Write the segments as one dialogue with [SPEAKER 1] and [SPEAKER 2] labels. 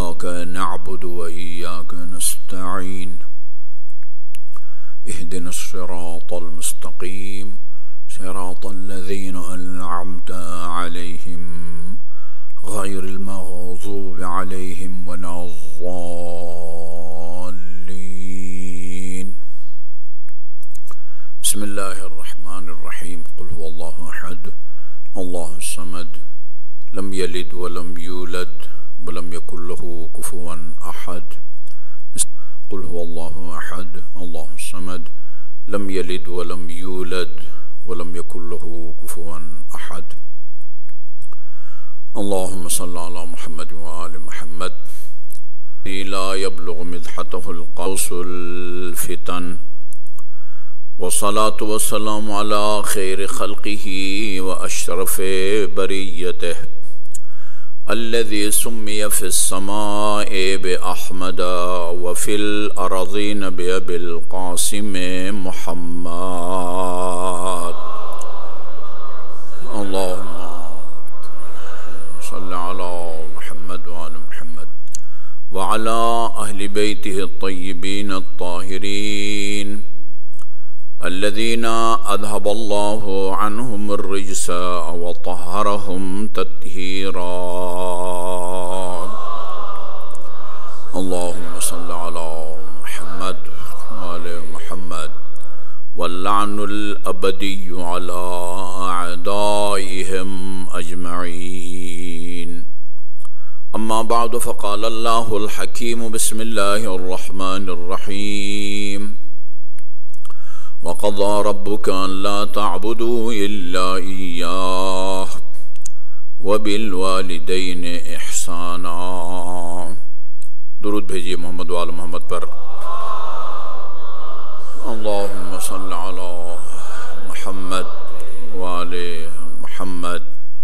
[SPEAKER 1] إياك نعبد وإياك نستعين اهدنا الصراط المستقيم صراط الذين أنعمت عليهم غير المغضوب عليهم ولا الضالين بسم الله الرحمن الرحيم قل هو الله أحد الله الصمد لم يلد ولم يولد ولم يكن له كفوا أحد قل هو الله أحد الله الصمد لم يلد ولم يولد ولم يكن له كفوا أحد اللهم صل على محمد وآل محمد لا يبلغ مدحته القوس الفتن والصلاة والسلام على خير خلقه وأشرف بريته الذي سمي في السماء بأحمد وفي الأرضين بأبي القاسم محمد اللهم صل على محمد وآل محمد وعلى أهل بيته الطيبين الطاهرين الذين أذهب الله عنهم الرجس وطهرهم تطهيرا اللهم صل على محمد وآل محمد واللعن الأبدي على أعدائهم أجمعين أما بعد فقال الله الحكيم بسم الله الرحمن الرحيم وقضى ربك ألا تعبدوا إلا إياه وبالوالدين إحسانا درود بھیجیے محمد وآل محمد پر اللهم صل على محمد وآل محمد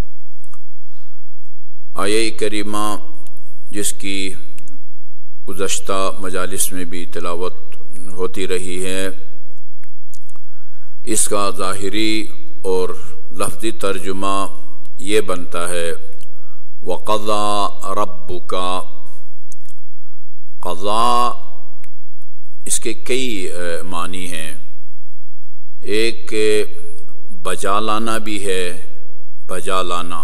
[SPEAKER 1] آیہ کریمہ جس کی گزشتہ مجالس میں بھی تلاوت ہوتی رہی ہے، اس کا ظاہری اور لفظی ترجمہ یہ بنتا ہے وَقَضَى رَبُّكَ۔ قضا اس کے کئی معنی ہیں، ایک بجا لانا بھی ہے، بجا لانا،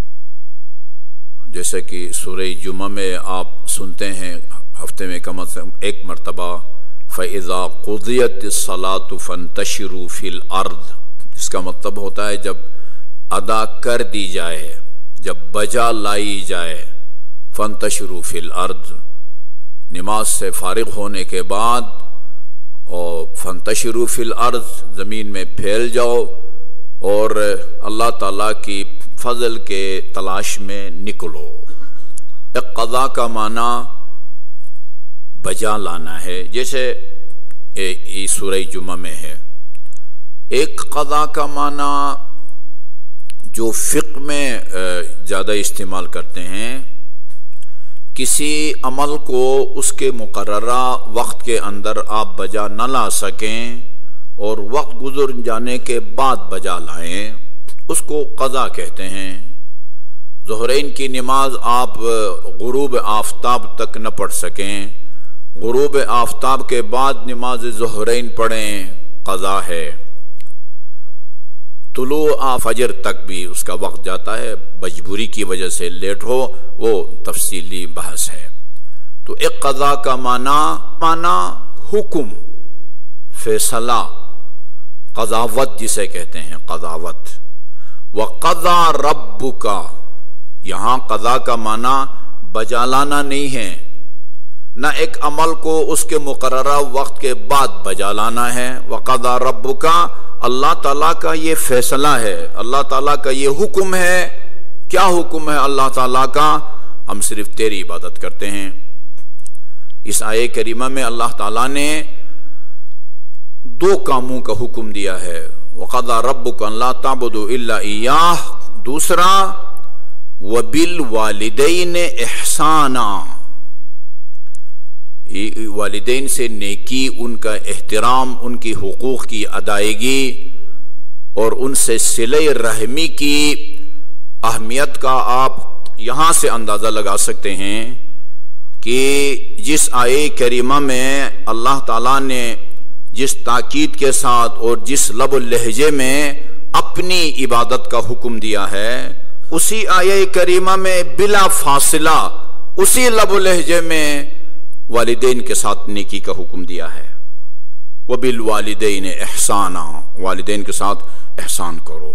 [SPEAKER 1] جیسے کہ سورہ جمعہ میں آپ سنتے ہیں ہفتے میں کم از کم ایک مرتبہ فَإِذَا قُضِيَتِ الصَّلَاةُ فَانْتَشِرُوا فِي الْأَرْضِ، اس کا مطلب ہوتا ہے جب ادا کر دی جائے، جب بجا لائی جائے، فَانْتَشِرُوا فِي الْأَرْضِ، نماز سے فارغ ہونے کے بعد اور فَانْتَشِرُوا فِي الْأَرْضِ، زمین میں پھیل جاؤ اور اللہ تعالیٰ کی فضل کے تلاش میں نکلو۔ ایک قضا کا معنی بجا لانا ہے، جیسے سورہ جمعہ میں ہے۔ ایک قضا کا معنی جو فقہ میں زیادہ استعمال کرتے ہیں، کسی عمل کو اس کے مقررہ وقت کے اندر آپ بجا نہ لا سکیں اور وقت گزر جانے کے بعد بجا لائیں، اس کو قضا کہتے ہیں۔ ظہرین کی نماز آپ غروب آفتاب تک نہ پڑھ سکیں، غروب آفتاب کے بعد نماز ظہرین پڑھیں، قضا ہے۔ طلوع فجر تک بھی اس کا وقت جاتا ہے، مجبوری کی وجہ سے لیٹ ہو، وہ تفصیلی بحث ہے۔ تو ایک قضا کا معنی حکم، فیصلہ، قضاوت جسے کہتے ہیں، قضاوت۔ وَقَضَى رَبُّكَ، یہاں قضا کا معنی بجا لانا نہیں ہے، نہ ایک عمل کو اس کے مقررہ وقت کے بعد بجا لانا ہے۔ وَقَضَى رَبُّكَ، اللہ تعالیٰ کا یہ فیصلہ ہے، اللہ تعالیٰ کا یہ حکم ہے۔ کیا حکم ہے اللہ تعالیٰ کا؟ ہم صرف تیری عبادت کرتے ہیں۔ اس آیہ کریمہ میں اللہ تعالیٰ نے دو کاموں کا حکم دیا ہے، وَقَضَى رَبُّكَ أَلَّا تَعْبُدُوا إِلَّا إِيَّاهُ، دوسرا وَبِالْوَالِدَيْنِ إِحْسَانًا، والدین سے نیکی، ان کا احترام، ان کی حقوق کی ادائیگی اور ان سے صلہ رحمی کی اہمیت کا آپ یہاں سے اندازہ لگا سکتے ہیں کہ جس آیے کریمہ میں اللہ تعالیٰ نے جس تاکید کے ساتھ اور جس لب و لہجے میں اپنی عبادت کا حکم دیا ہے، اسی آیے کریمہ میں بلا فاصلہ اسی لب و لہجے میں والدین کے ساتھ نیکی کا حکم دیا ہے۔ وَبِالْوَالِدَيْنِ إِحْسَانًا، والدین کے ساتھ احسان کرو۔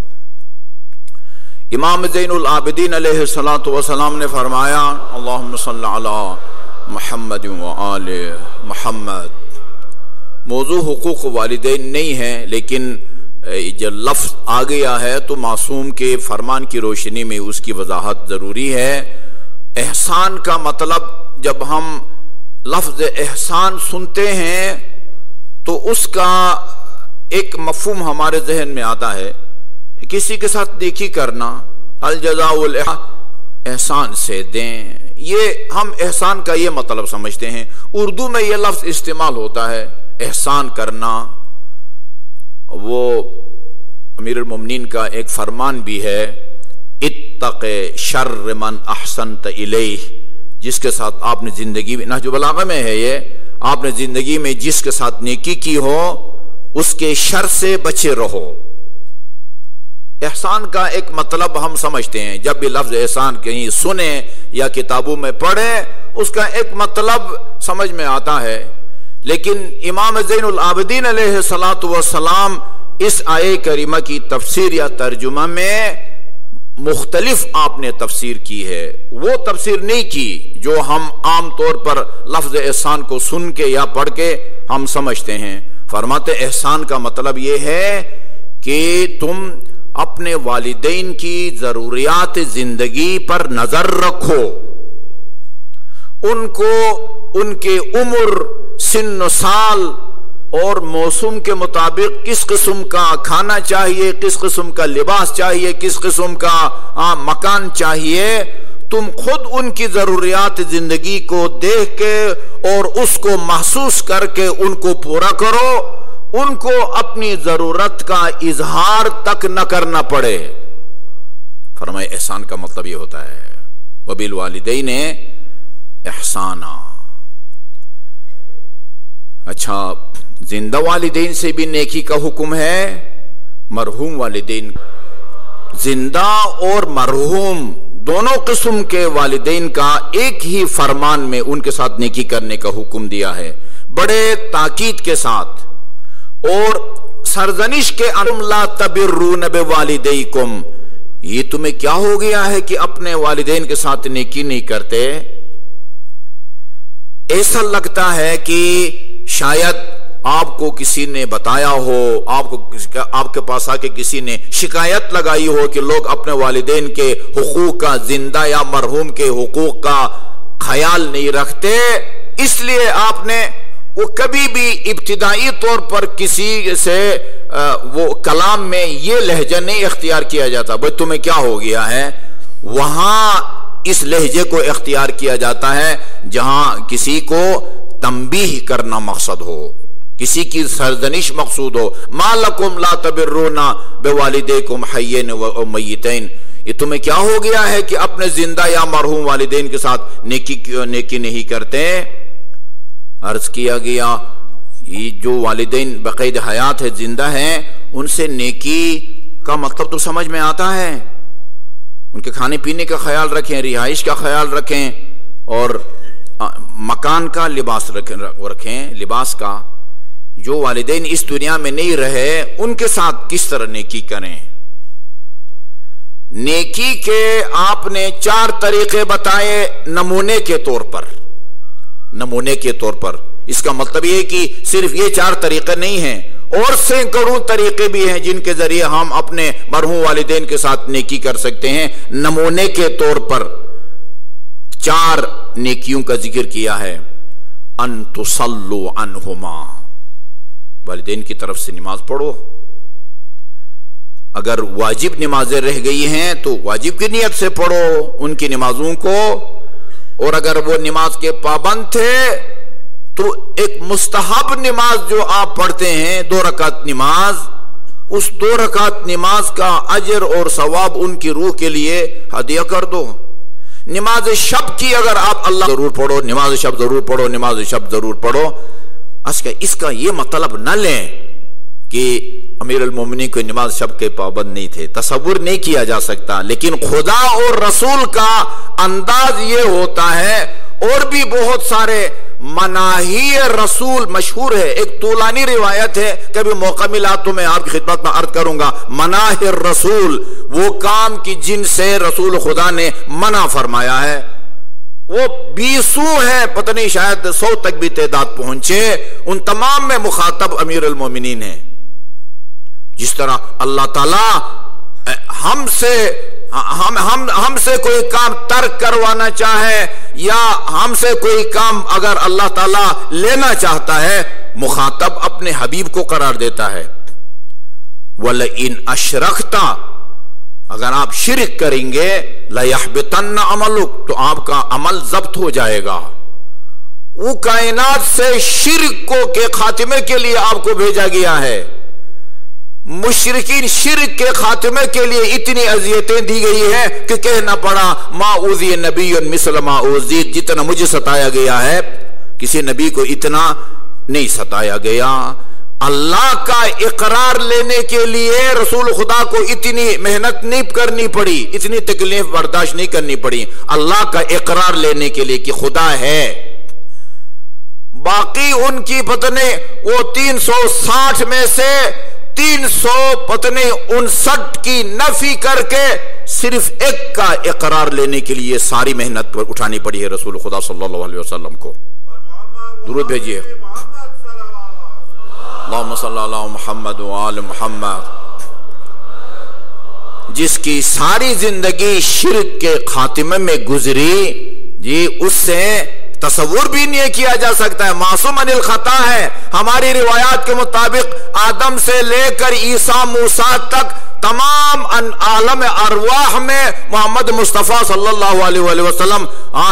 [SPEAKER 1] امام زین العابدین علیہ الصلوۃ والسلام نے فرمایا اللہم صلی علی محمد وآل محمد۔ موضوع حقوق والدین نہیں ہے، لیکن جو لفظ آ گیا ہے تو معصوم کے فرمان کی روشنی میں اس کی وضاحت ضروری ہے۔ احسان کا مطلب، جب ہم لفظ احسان سنتے ہیں تو اس کا ایک مفہوم ہمارے ذہن میں آتا ہے، کسی کے ساتھ نیکی کرنا، الجزاء احسان سے دیں، یہ ہم احسان کا یہ مطلب سمجھتے ہیں۔ اردو میں یہ لفظ استعمال ہوتا ہے احسان کرنا۔ وہ امیر المومنین کا ایک فرمان بھی ہے، اتق شر من احسنت الیہ، جس کے ساتھ آپ نے زندگی میں، نہج البلاغہ میں ہے یہ، آپ نے زندگی میں جس کے ساتھ نیکی کی ہو اس کے شر سے بچے رہو۔ احسان کا ایک مطلب ہم سمجھتے ہیں، جب بھی لفظ احسان کہیں سنیں یا کتابوں میں پڑھیں اس کا ایک مطلب سمجھ میں آتا ہے، لیکن امام زین العابدین علیہ الصلوۃ والسلام اس آیے کریمہ کی تفسیر یا ترجمہ میں مختلف آپ نے تفسیر کی ہے۔ وہ تفسیر نہیں کی جو ہم عام طور پر لفظ احسان کو سن کے یا پڑھ کے ہم سمجھتے ہیں۔ فرماتے احسان کا مطلب یہ ہے کہ تم اپنے والدین کی ضروریات زندگی پر نظر رکھو، ان کو ان کے عمر، سن و سال اور موسم کے مطابق کس قسم کا کھانا چاہیے، کس قسم کا لباس چاہیے، کس قسم کا مکان چاہیے، تم خود ان کی ضروریات زندگی کو دیکھ کے اور اس کو محسوس کر کے ان کو پورا کرو، ان کو اپنی ضرورت کا اظہار تک نہ کرنا پڑے۔ فرمائے احسان کا مطلب یہ ہوتا ہے وَبِالْوَالِدَيْنِ احسانا۔ اچھا، زندہ والدین سے بھی نیکی کا حکم ہے، مرحوم والدین، زندہ اور مرحوم دونوں قسم کے والدین کا ایک ہی فرمان میں ان کے ساتھ نیکی کرنے کا حکم دیا ہے، بڑے تاکید کے ساتھ۔ اور سرزنش کے انم لا تبرون بوالدیکم، یہ تمہیں کیا ہو گیا ہے کہ اپنے والدین کے ساتھ نیکی نہیں کرتے؟ ایسا لگتا ہے کہ شاید آپ کو کسی نے بتایا ہو، آپ کے پاس آ کے کسی نے شکایت لگائی ہو کہ لوگ اپنے والدین کے حقوق کا، زندہ یا مرحوم کے حقوق کا خیال نہیں رکھتے، اس لیے آپ نے وہ کبھی بھی ابتدائی طور پر کسی سے وہ کلام میں یہ لہجہ نہیں اختیار کیا جاتا بھئی تمہیں کیا ہو گیا ہے، وہاں اس لہجے کو اختیار کیا جاتا ہے جہاں کسی کو تنبیہ کرنا مقصد ہو، کسی کی سرزنش مقصود ہو۔ ما لکم لا تبرون بوالدیکم حیین و میتین، یہ تمہیں کیا ہو گیا ہے کہ اپنے زندہ یا مرحوم والدین کے ساتھ نیکی نہیں کرتے؟ عرض کیا گیا یہ جو والدین بقید حیات ہے، زندہ ہیں، ان سے نیکی کا مطلب تو سمجھ میں آتا ہے، ان کے کھانے پینے کا خیال رکھیں، رہائش کا خیال رکھیں اور مکان کا لباس رکھیں، لباس کا۔ جو والدین اس دنیا میں نہیں رہے ان کے ساتھ کس طرح نیکی کریں؟ نیکی کے آپ نے 4 طریقے بتائے نمونے کے طور پر، نمونے کے طور پر۔ اس کا مطلب یہ کہ صرف یہ 4 طریقے نہیں ہیں، اور سینکڑوں طریقے بھی ہیں جن کے ذریعے ہم اپنے مرحوم والدین کے ساتھ نیکی کر سکتے ہیں۔ نمونے کے طور پر 4 نیکیوں کا ذکر کیا ہے۔ ان تصلوا عنہما، والدین کی طرف سے نماز پڑھو، اگر واجب نمازیں رہ گئی ہیں تو واجب کی نیت سے پڑھو ان کی نمازوں کو، اور اگر وہ نماز کے پابند تھے تو ایک مستحب نماز جو آپ پڑھتے ہیں 2 رکعت نماز، اس 2 رکعت نماز کا اجر اور ثواب ان کی روح کے لیے ہدیہ کر دو۔ نماز شب کی اگر آپ اللہ ضرور پڑھو، نماز شب ضرور پڑھو، نماز شب ضرور پڑھو، اس کا یہ مطلب نہ لیں کہ امیر المومنین کو نماز شب کے پابند نہیں تھے، تصور نہیں کیا جا سکتا، لیکن خدا اور رسول کا انداز یہ ہوتا ہے۔ اور بھی بہت سارے مناہی رسول مشہور ہے، ایک طولانی روایت ہے، کبھی موقع ملا تو میں آپ کی خدمت میں عرض کروں گا۔ مناہی رسول وہ کام کی جن سے رسول خدا نے منع فرمایا ہے، وہ 20 ہے، پتہ نہیں شاید 100 تک بھی تعداد پہنچے، ان تمام میں مخاطب امیر المومنین ہے۔ جس طرح اللہ تعالی ہم سے کوئی کام ترک کروانا چاہے یا ہم سے کوئی کام اگر اللہ تعالیٰ لینا چاہتا ہے، مخاطب اپنے حبیب کو قرار دیتا ہے۔ وَلَئِنْ أَشْرَكْتَ، اگر آپ شرک کریں گے، لَيَحْبِطَنَّ عَمَلُكَ، تو آپ کا عمل ضبط ہو جائے گا۔ وہ کائنات سے شرک کے خاتمے کے لیے آپ کو بھیجا گیا ہے۔ مشرکین شرک کے خاتمے کے لیے اتنی اذیتیں دی گئی ہیں کہ کہنا پڑا ما اوذی نبی مثل ما اوذیت، جتنا مجھے ستایا گیا ہے کسی نبی کو اتنا نہیں ستایا گیا۔ اللہ کا اقرار لینے کے لیے رسول خدا کو اتنی محنت نہیں کرنی پڑی، اتنی تکلیف برداشت نہیں کرنی پڑی اللہ کا اقرار لینے کے لیے کہ خدا ہے۔ باقی ان کی پتنے وہ 360 میں سے 359 کی نفی کر کے صرف ایک کا اقرار لینے کے لیے ساری محنت پر اٹھانی پڑی ہے رسول خدا صلی اللہ علیہ وسلم کو۔ درود بھیجیے، اللہم صلی اللہ علی محمد وآل محمد۔ جس کی ساری زندگی شرک کے خاتمے میں گزری، جی اس سے تصور بھی نہیں کیا جا سکتا ہے، معصوم عن الخطا ہے۔ ہماری روایات کے مطابق آدم سے لے کر عیسیٰ موسیٰ تک تمام عالم ارواح میں محمد مصطفیٰ صلی اللہ علیہ وسلم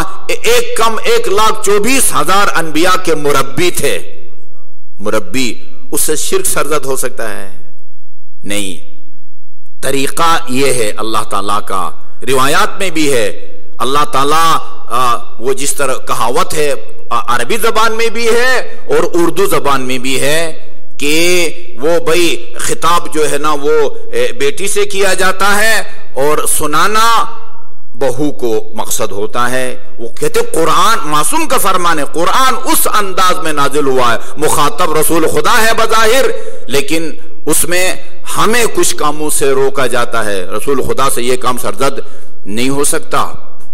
[SPEAKER 1] 1,24,000 انبیاء کے مربی تھے۔ مربی، اس سے شرک سرزد ہو سکتا ہے؟ نہیں۔ طریقہ یہ ہے اللہ تعالیٰ کا، روایات میں بھی ہے اللہ تعالیٰ وہ جس طرح کہاوت ہے عربی زبان میں بھی ہے اور اردو زبان میں بھی ہے کہ وہ بھائی خطاب جو ہے نا وہ بیٹی سے کیا جاتا ہے اور سنانا بہو کو مقصد ہوتا ہے۔ وہ کہتے قرآن معصوم کا فرمان ہے، قرآن اس انداز میں نازل ہوا ہے، مخاطب رسول خدا ہے بظاہر، لیکن اس میں ہمیں کچھ کاموں سے روکا جاتا ہے، رسول خدا سے یہ کام سرزد نہیں ہو سکتا۔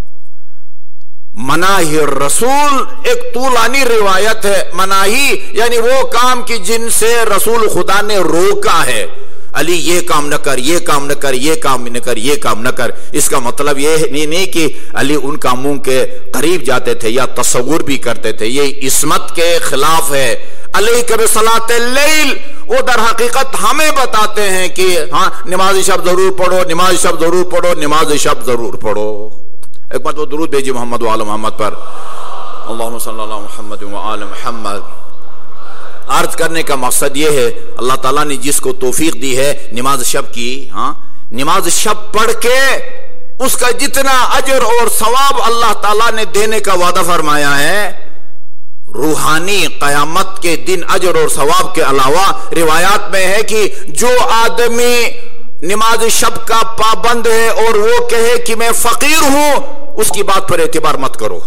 [SPEAKER 1] مناہی الرسول ایک طولانی روایت ہے، مناہی یعنی وہ کام کی جن سے رسول خدا نے روکا ہے۔ علی یہ کام نہ کر، یہ کام نہ کر، یہ کام نہ کر، یہ کام نہ کر۔ اس کا مطلب یہ نہیں کہ علی ان کاموں کے قریب جاتے تھے یا تصور بھی کرتے تھے، یہ عصمت کے خلاف ہے۔ علیک بصلاۃ اللیل، وہ در حقیقت ہمیں بتاتے ہیں کہ ہاں نماز شب ضرور پڑھو، نماز شب ضرور پڑھو، نماز شب ضرور پڑھو۔ ایک بات وہ درود بھیجیے محمد وآل محمد پر، اللہم صلی اللہ محمد وآل محمد۔ عرض کرنے کا مقصد یہ ہے اللہ تعالیٰ نے جس کو توفیق دی ہے نماز شب کی، نماز شب پڑھ کے اس کا جتنا اجر اور ثواب اللہ تعالیٰ نے دینے کا وعدہ فرمایا ہے، روحانی قیامت کے دن اجر اور ثواب کے علاوہ روایات میں ہے کہ جو آدمی نماز شب کا پابند ہے اور وہ کہے کہ میں فقیر ہوں، اس کی بات پر اعتبار مت کرو۔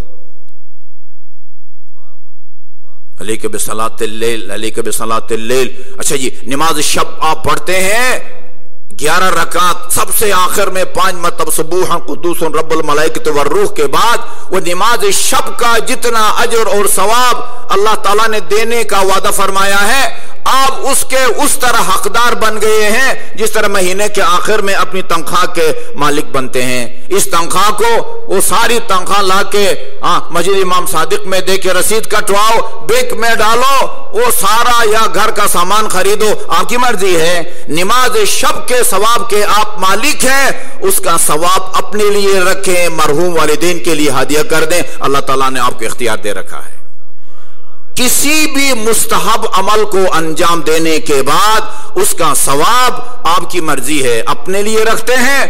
[SPEAKER 1] علیک بصلاۃ اللیل، علیک بصلاۃ اللیل۔ اچھا جی، نماز شب آپ پڑھتے ہیں 11 رکعت، سب سے آخر میں 5 مرتبہ سبوحا قدوس رب الملائکۃ والروح کے بعد وہ نماز شب کا جتنا اجر اور ثواب اللہ تعالیٰ نے دینے کا وعدہ فرمایا ہے، آپ اس کے اس طرح حقدار بن گئے ہیں جس طرح مہینے کے آخر میں اپنی تنخواہ کے مالک بنتے ہیں۔ اس تنخواہ کو وہ ساری تنخواہ لا کے مسجد امام صادق میں دے کے رسید کٹواؤ، بینک میں ڈالو، وہ سارا یا گھر کا سامان خریدو، آپ کی مرضی ہے۔ نماز شب کے ثواب کے آپ مالک ہیں، اس کا ثواب اپنے لیے رکھیں، مرحوم والدین کے لیے ہدیہ کر دیں، اللہ تعالیٰ نے آپ کو اختیار دے رکھا ہے۔ کسی بھی مستحب عمل کو انجام دینے کے بعد اس کا ثواب آپ کی مرضی ہے، اپنے لیے رکھتے ہیں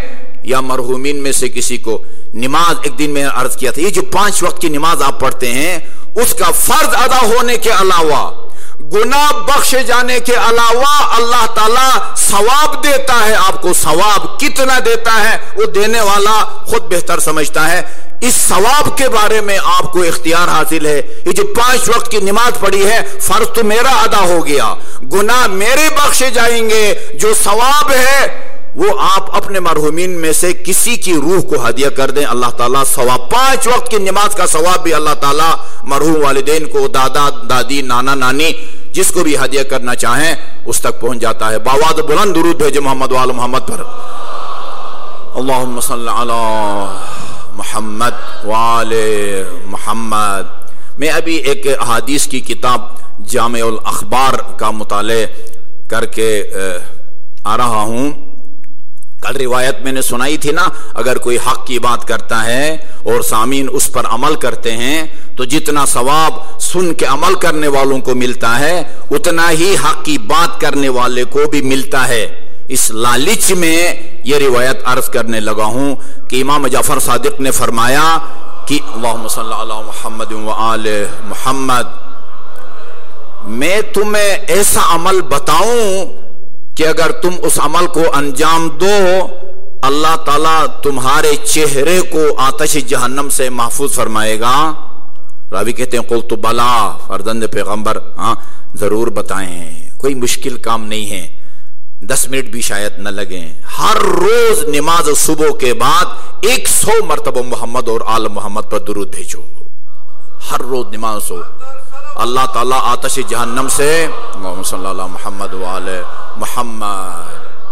[SPEAKER 1] یا مرحومین میں سے کسی کو نماز، ایک دن میں عرض کیا تھا، یہ جو 5 وقت کی نماز آپ پڑھتے ہیں اس کا فرض ادا ہونے کے علاوہ، گناہ بخشے جانے کے علاوہ اللہ تعالیٰ ثواب دیتا ہے آپ کو۔ ثواب کتنا دیتا ہے وہ دینے والا خود بہتر سمجھتا ہے۔ اس ثواب کے بارے میں آپ کو اختیار حاصل ہے۔ یہ جو 5 وقت کی نماز پڑھی ہے، فرض تو میرا ادا ہو گیا، گناہ میرے بخشے جائیں گے، جو ثواب ہے وہ آپ اپنے مرحومین میں سے کسی کی روح کو ہدیہ کر دیں، اللہ تعالیٰ ثواب، 5 وقت کی نماز کا ثواب بھی اللہ تعالیٰ مرحوم والدین کو، دادا دادی، نانا نانی، جس کو بھی ہدیہ کرنا چاہیں اس تک پہنچ جاتا ہے۔ باواد بلند درود بھیجے محمد وآل محمد پر۔ اللہم صلی علی محمد وآل محمد۔ میں ابھی ایک احادیث کی کتاب جامع الاخبار کا مطالعہ کر کے آ رہا ہوں۔ کل روایت میں نے سنائی تھی نا، اگر کوئی حق کی بات کرتا ہے اور سامعین اس پر عمل کرتے ہیں تو جتنا ثواب سن کے عمل کرنے والوں کو ملتا ہے اتنا ہی حق کی بات کرنے والے کو بھی ملتا ہے۔ اس لالچ میں یہ روایت عرض کرنے لگا ہوں کہ امام جعفر صادق نے فرمایا کہ اللہم صلی علی محمد وآل محمد، میں تمہیں ایسا عمل بتاؤں کہ اگر تم اس عمل کو انجام دو اللہ تعالیٰ تمہارے چہرے کو آتش جہنم سے محفوظ فرمائے گا۔ راوی کہتے ہیں قلت بلا، فرزند پیغمبر ہاں ضرور بتائیں، کوئی مشکل کام نہیں ہے، 10 منٹ بھی شاید نہ لگیں۔ ہر روز نماز صبح کے بعد 100 مرتبہ محمد اور آل محمد پر درود بھیجو، ہر روز نماز ہو، اللہ تعالیٰ آتش جہنم سے، اللہم صلی اللہ محمد وآل محمد۔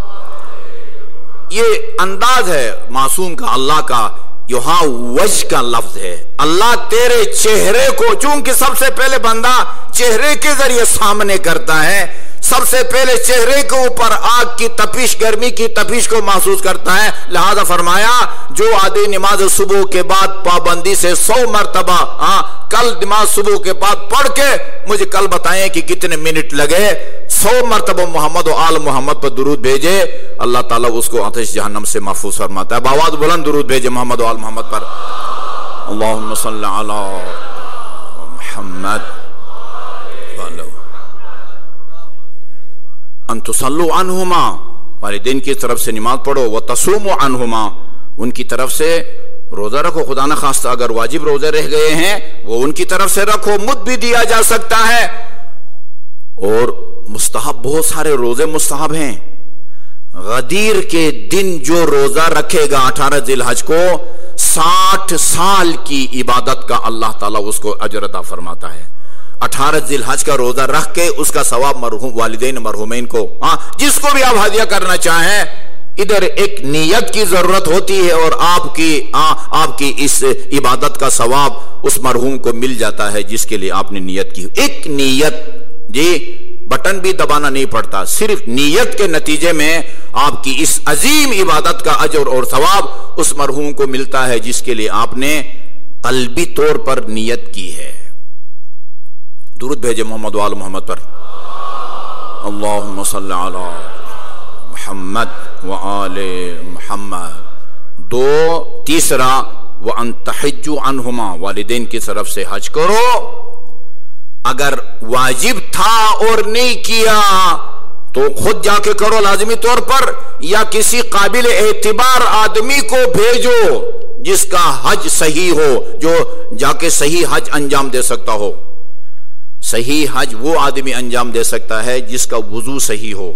[SPEAKER 1] یہ انداز ہے معصوم کا، اللہ کا، یہاں وجہ کا لفظ ہے، اللہ تیرے چہرے کو، چونکہ سب سے پہلے بندہ چہرے کے ذریعے سامنے کرتا ہے، سب سے پہلے چہرے کے اوپر آگ کی تپش، گرمی کی تپش کو محسوس کرتا ہے، لہذا فرمایا جو آدمی نماز صبح کے بعد پابندی سے 100 مرتبہ کل نماز صبح کے بعد پڑھ کے مجھے کل بتائیں کہ کتنے منٹ لگے، 100 مرتبہ محمد و آل محمد پر درود بھیجے، اللہ تعالیٰ اس کو آتش جہنم سے محفوظ فرماتا ہے۔ باواز بلند درود بھیجے محمد و آل محمد پر۔ اللہم صلی علی محمد ان تصلوا عنہما، والدین کی طرف سے نماز پڑھو، وتصوموا عنہما، ان کی طرف سے روزہ رکھو، خدا نہ خواستہ اگر واجب روزے رہ گئے ہیں وہ ان کی طرف سے رکھو، مد بھی دیا جا سکتا ہے، اور مستحب بہت سارے روزے مستحب ہیں۔ غدیر کے دن جو روزہ رکھے گا 18 ذی الحج کو 60 سال کی عبادت کا اللہ تعالیٰ اس کو اجر عطا فرماتا ہے۔ 18 ذی الحج کا روزہ رکھ کے اس کا ثواب مرحوم والدین مرحومین کو، جس کو بھی آپ ہدیہ کرنا چاہیں، ادھر ایک نیت کی ضرورت ہوتی ہے اور آپ کی اس عبادت کا ثواب اس مرحوم کو مل جاتا ہے جس کے لیے آپ نے نیت کی۔ ایک نیت، جی بٹن بھی دبانا نہیں پڑتا، صرف نیت کے نتیجے میں آپ کی اس عظیم عبادت کا اجر اور ثواب اس مرحوم کو ملتا ہے جس کے لیے آپ نے قلبی طور پر نیت کی ہے۔ درود بھیجے محمد وآل محمد پر۔ اللہم صلی علی محمد وآل محمد۔ تیسرا وَأَن تَحِجُّوا عَنْهُمَا، والدین کی طرف سے حج کرو، اگر واجب تھا اور نہیں کیا تو خود جا کے کرو لازمی طور پر، یا کسی قابل اعتبار آدمی کو بھیجو جس کا حج صحیح ہو، جو جا کے صحیح حج انجام دے سکتا ہو۔ صحیح حج وہ آدمی انجام دے سکتا ہے جس کا وضو صحیح ہو،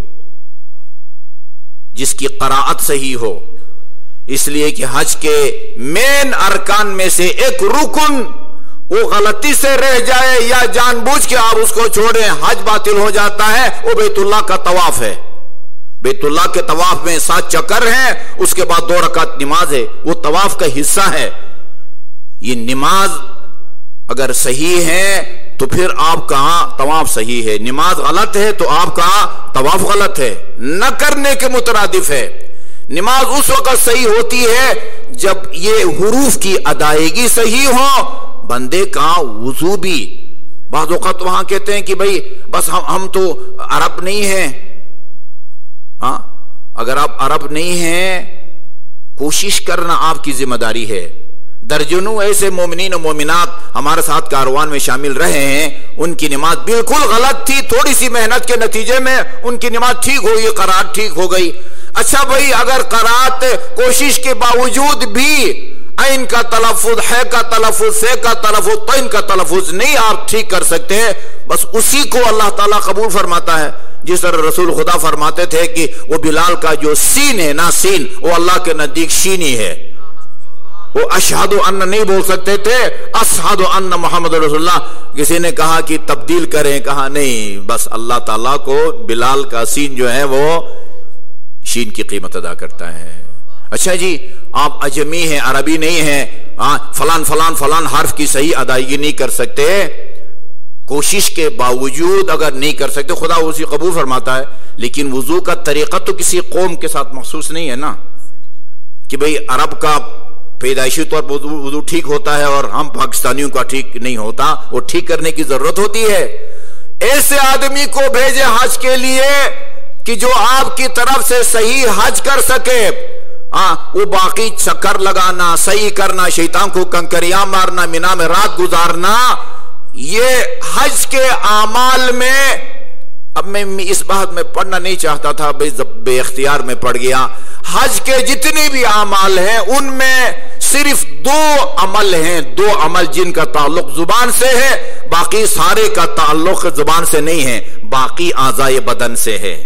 [SPEAKER 1] جس کی قرائت صحیح ہو، اس لیے کہ حج کے مین ارکان میں سے ایک رکن وہ غلطی سے رہ جائے یا جان بوجھ کے آپ اس کو چھوڑیں، حج باطل ہو جاتا ہے۔ وہ بیت اللہ کا طواف ہے، بیت اللہ کے طواف میں 7 چکر ہیں، اس کے بعد 2 رکعت نماز ہے، وہ طواف کا حصہ ہے۔ یہ نماز اگر صحیح ہے تو پھر آپ کہاں طواف صحیح ہے، نماز غلط ہے تو آپ کہاں طواف غلط ہے، نہ کرنے کے مترادف ہے۔ نماز اس وقت صحیح ہوتی ہے جب یہ حروف کی ادائیگی صحیح ہو، بندے کا وضو بھی۔ بعض اوقات وہاں کہتے ہیں کہ بھئی بس ہم تو عرب نہیں ہیں، اگر آپ عرب نہیں ہیں کوشش کرنا آپ کی ذمہ داری ہے. درجنوں ایسے مومنین و مومنات ہمارے ساتھ کاروان میں شامل رہے ہیں, ان کی نماز بالکل غلط تھی, تھوڑی سی محنت کے نتیجے میں ان کی نماز ٹھیک ہو گئی, قرات ٹھیک ہو گئی. اچھا بھائی, اگر قرات کوشش کے باوجود بھی عین کا تلفظ, ہے کا تلفظ, سے کا تلفظ, طین کا تلفظ نہیں آپ ٹھیک کر سکتے, بس اسی کو اللہ تعالیٰ قبول فرماتا ہے. جس طرح رسول خدا فرماتے تھے کہ وہ بلال کا جو سین ہے نا, سین, وہ اللہ کے نزدیک شینی ہے. وہ اشہد ان نہیں بول سکتے تھے, اشہد ان محمد رسول اللہ. کسی نے کہا کہ تبدیل کریں, کہا نہیں, بس اللہ تعالیٰ کو بلال کا سین جو ہے وہ شین کی قیمت ادا کرتا ہے. اچھا جی, آپ اجمی ہیں, عربی نہیں ہیں, فلان فلان فلان حرف کی صحیح ادائیگی نہیں کر سکتے, کوشش کے باوجود اگر نہیں کر سکتے خدا اسی قبول فرماتا ہے. لیکن وضو کا طریقہ تو کسی قوم کے ساتھ مخصوص نہیں ہے نا, کہ بھئی عرب کا پیدائشی طور پر وضو ٹھیک ہوتا ہے اور ہم پاکستانیوں کا ٹھیک نہیں ہوتا, وہ ٹھیک کرنے کی ضرورت ہوتی ہے. ایسے آدمی کو بھیجے حج کے لیے کہ جو آپ کی طرف سے صحیح حج کر سکے. وہ باقی چکر لگانا, صحیح کرنا, شیطان کو کنکریاں مارنا, مینا میں رات گزارنا, یہ حج کے اعمال میں, اب میں اس بات میں پڑھنا نہیں چاہتا تھا, بے اختیار میں پڑھ گیا. حج کے جتنے بھی اعمال ہیں ان میں صرف 2 عمل ہیں, 2 عمل جن کا تعلق زبان سے ہے, باقی سارے کا تعلق زبان سے نہیں ہے, باقی اعضائے بدن سے ہے.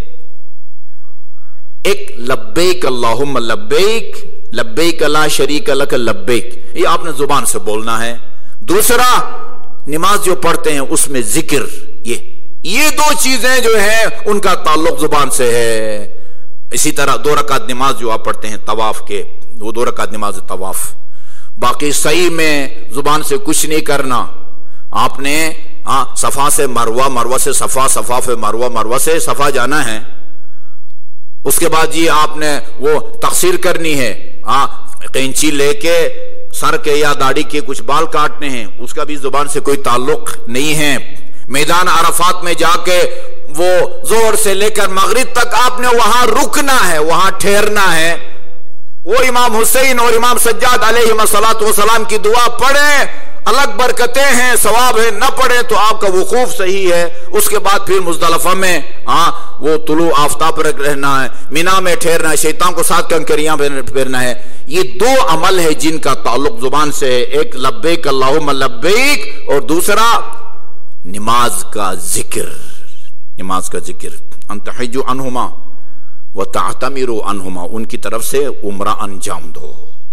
[SPEAKER 1] ایک لبیک اللہم لبیک, لبیک لا شریک لک لبیک, یہ آپ نے زبان سے بولنا ہے. دوسرا, نماز جو پڑھتے ہیں اس میں ذکر, یہ 2 چیزیں جو ہیں ان کا تعلق زبان سے ہے. اسی طرح 2 رکعت نماز جو آپ پڑھتے ہیں طواف کے, وہ 2 رکعت نماز طواف, باقی صحیح میں زبان سے کچھ نہیں کرنا. آپ نے صفا سے مروہ, مروہ سے صفا, صفا سے مروہ, مروہ سے صفا جانا ہے. اس کے بعد جی آپ نے وہ تقصیر کرنی ہے, قینچی لے کے سر کے یا داڑھی کے کچھ بال کاٹنے ہیں, اس کا بھی زبان سے کوئی تعلق نہیں ہے. میدان عرفات میں جا کے وہ زہر سے لے کر مغرب تک آپ نے وہاں رکنا ہے, وہاں ٹھہرنا ہے. وہ امام حسین اور امام سجاد علیہ السلام کی دعا پڑھیں, الگ برکتیں ہیں, ثواب ہے, نہ پڑھیں تو آپ کا وقوف صحیح ہے. اس کے بعد پھر مزدلفہ میں وہ طلوع آفتاب پر رہنا ہے, مینا میں ٹھہرنا ہے, شیطان کو ساتھ کنکریاں پھیرنا ہے. یہ 2 عمل ہے جن کا تعلق زبان سے ہے, ایک لبیک اللہم لبیک, اور دوسرا نماز کا ذکر, نماز کا ذکر. ان تحجوا عنہما وتعتمروا عنہما, ان کی طرف سے عمرہ انجام دو.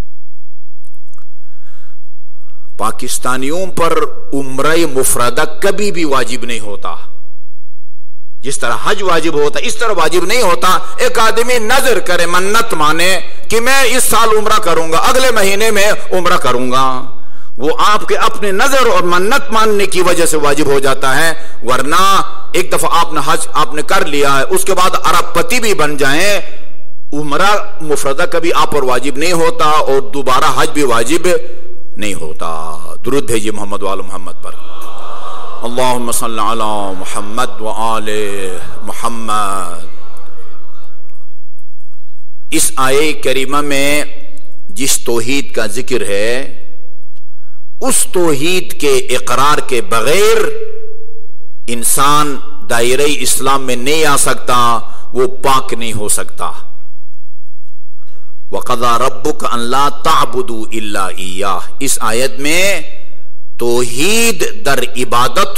[SPEAKER 1] پاکستانیوں پر عمرہ مفردہ کبھی بھی واجب نہیں ہوتا. جس طرح حج واجب ہوتا اس طرح واجب نہیں ہوتا. ایک آدمی نظر کرے, منت مانے کہ میں اس سال عمرہ کروں گا, اگلے مہینے میں عمرہ کروں گا, وہ آپ کے اپنے نظر اور منت ماننے کی وجہ سے واجب ہو جاتا ہے. ورنہ ایک دفعہ آپ نے حج آپ نے کر لیا ہے, اس کے بعد ارب پتی بھی بن جائیں, عمرہ مفردہ کبھی آپ پر واجب نہیں ہوتا, اور دوبارہ حج بھی واجب نہیں ہوتا. درود بھیجیے محمد وآل محمد پر. اللہم صلی علی محمد وآل محمد. اس آیے کریمہ میں جس توحید کا ذکر ہے, اس توحید کے اقرار کے بغیر انسان دائرہ اسلام میں نہیں آ سکتا, وہ پاک نہیں ہو سکتا. وَقَضَى رَبُّكَ أَن لَا تَعْبُدُوا إِلَّا إِيَّاهُ, اس آیت میں توحید در عبادت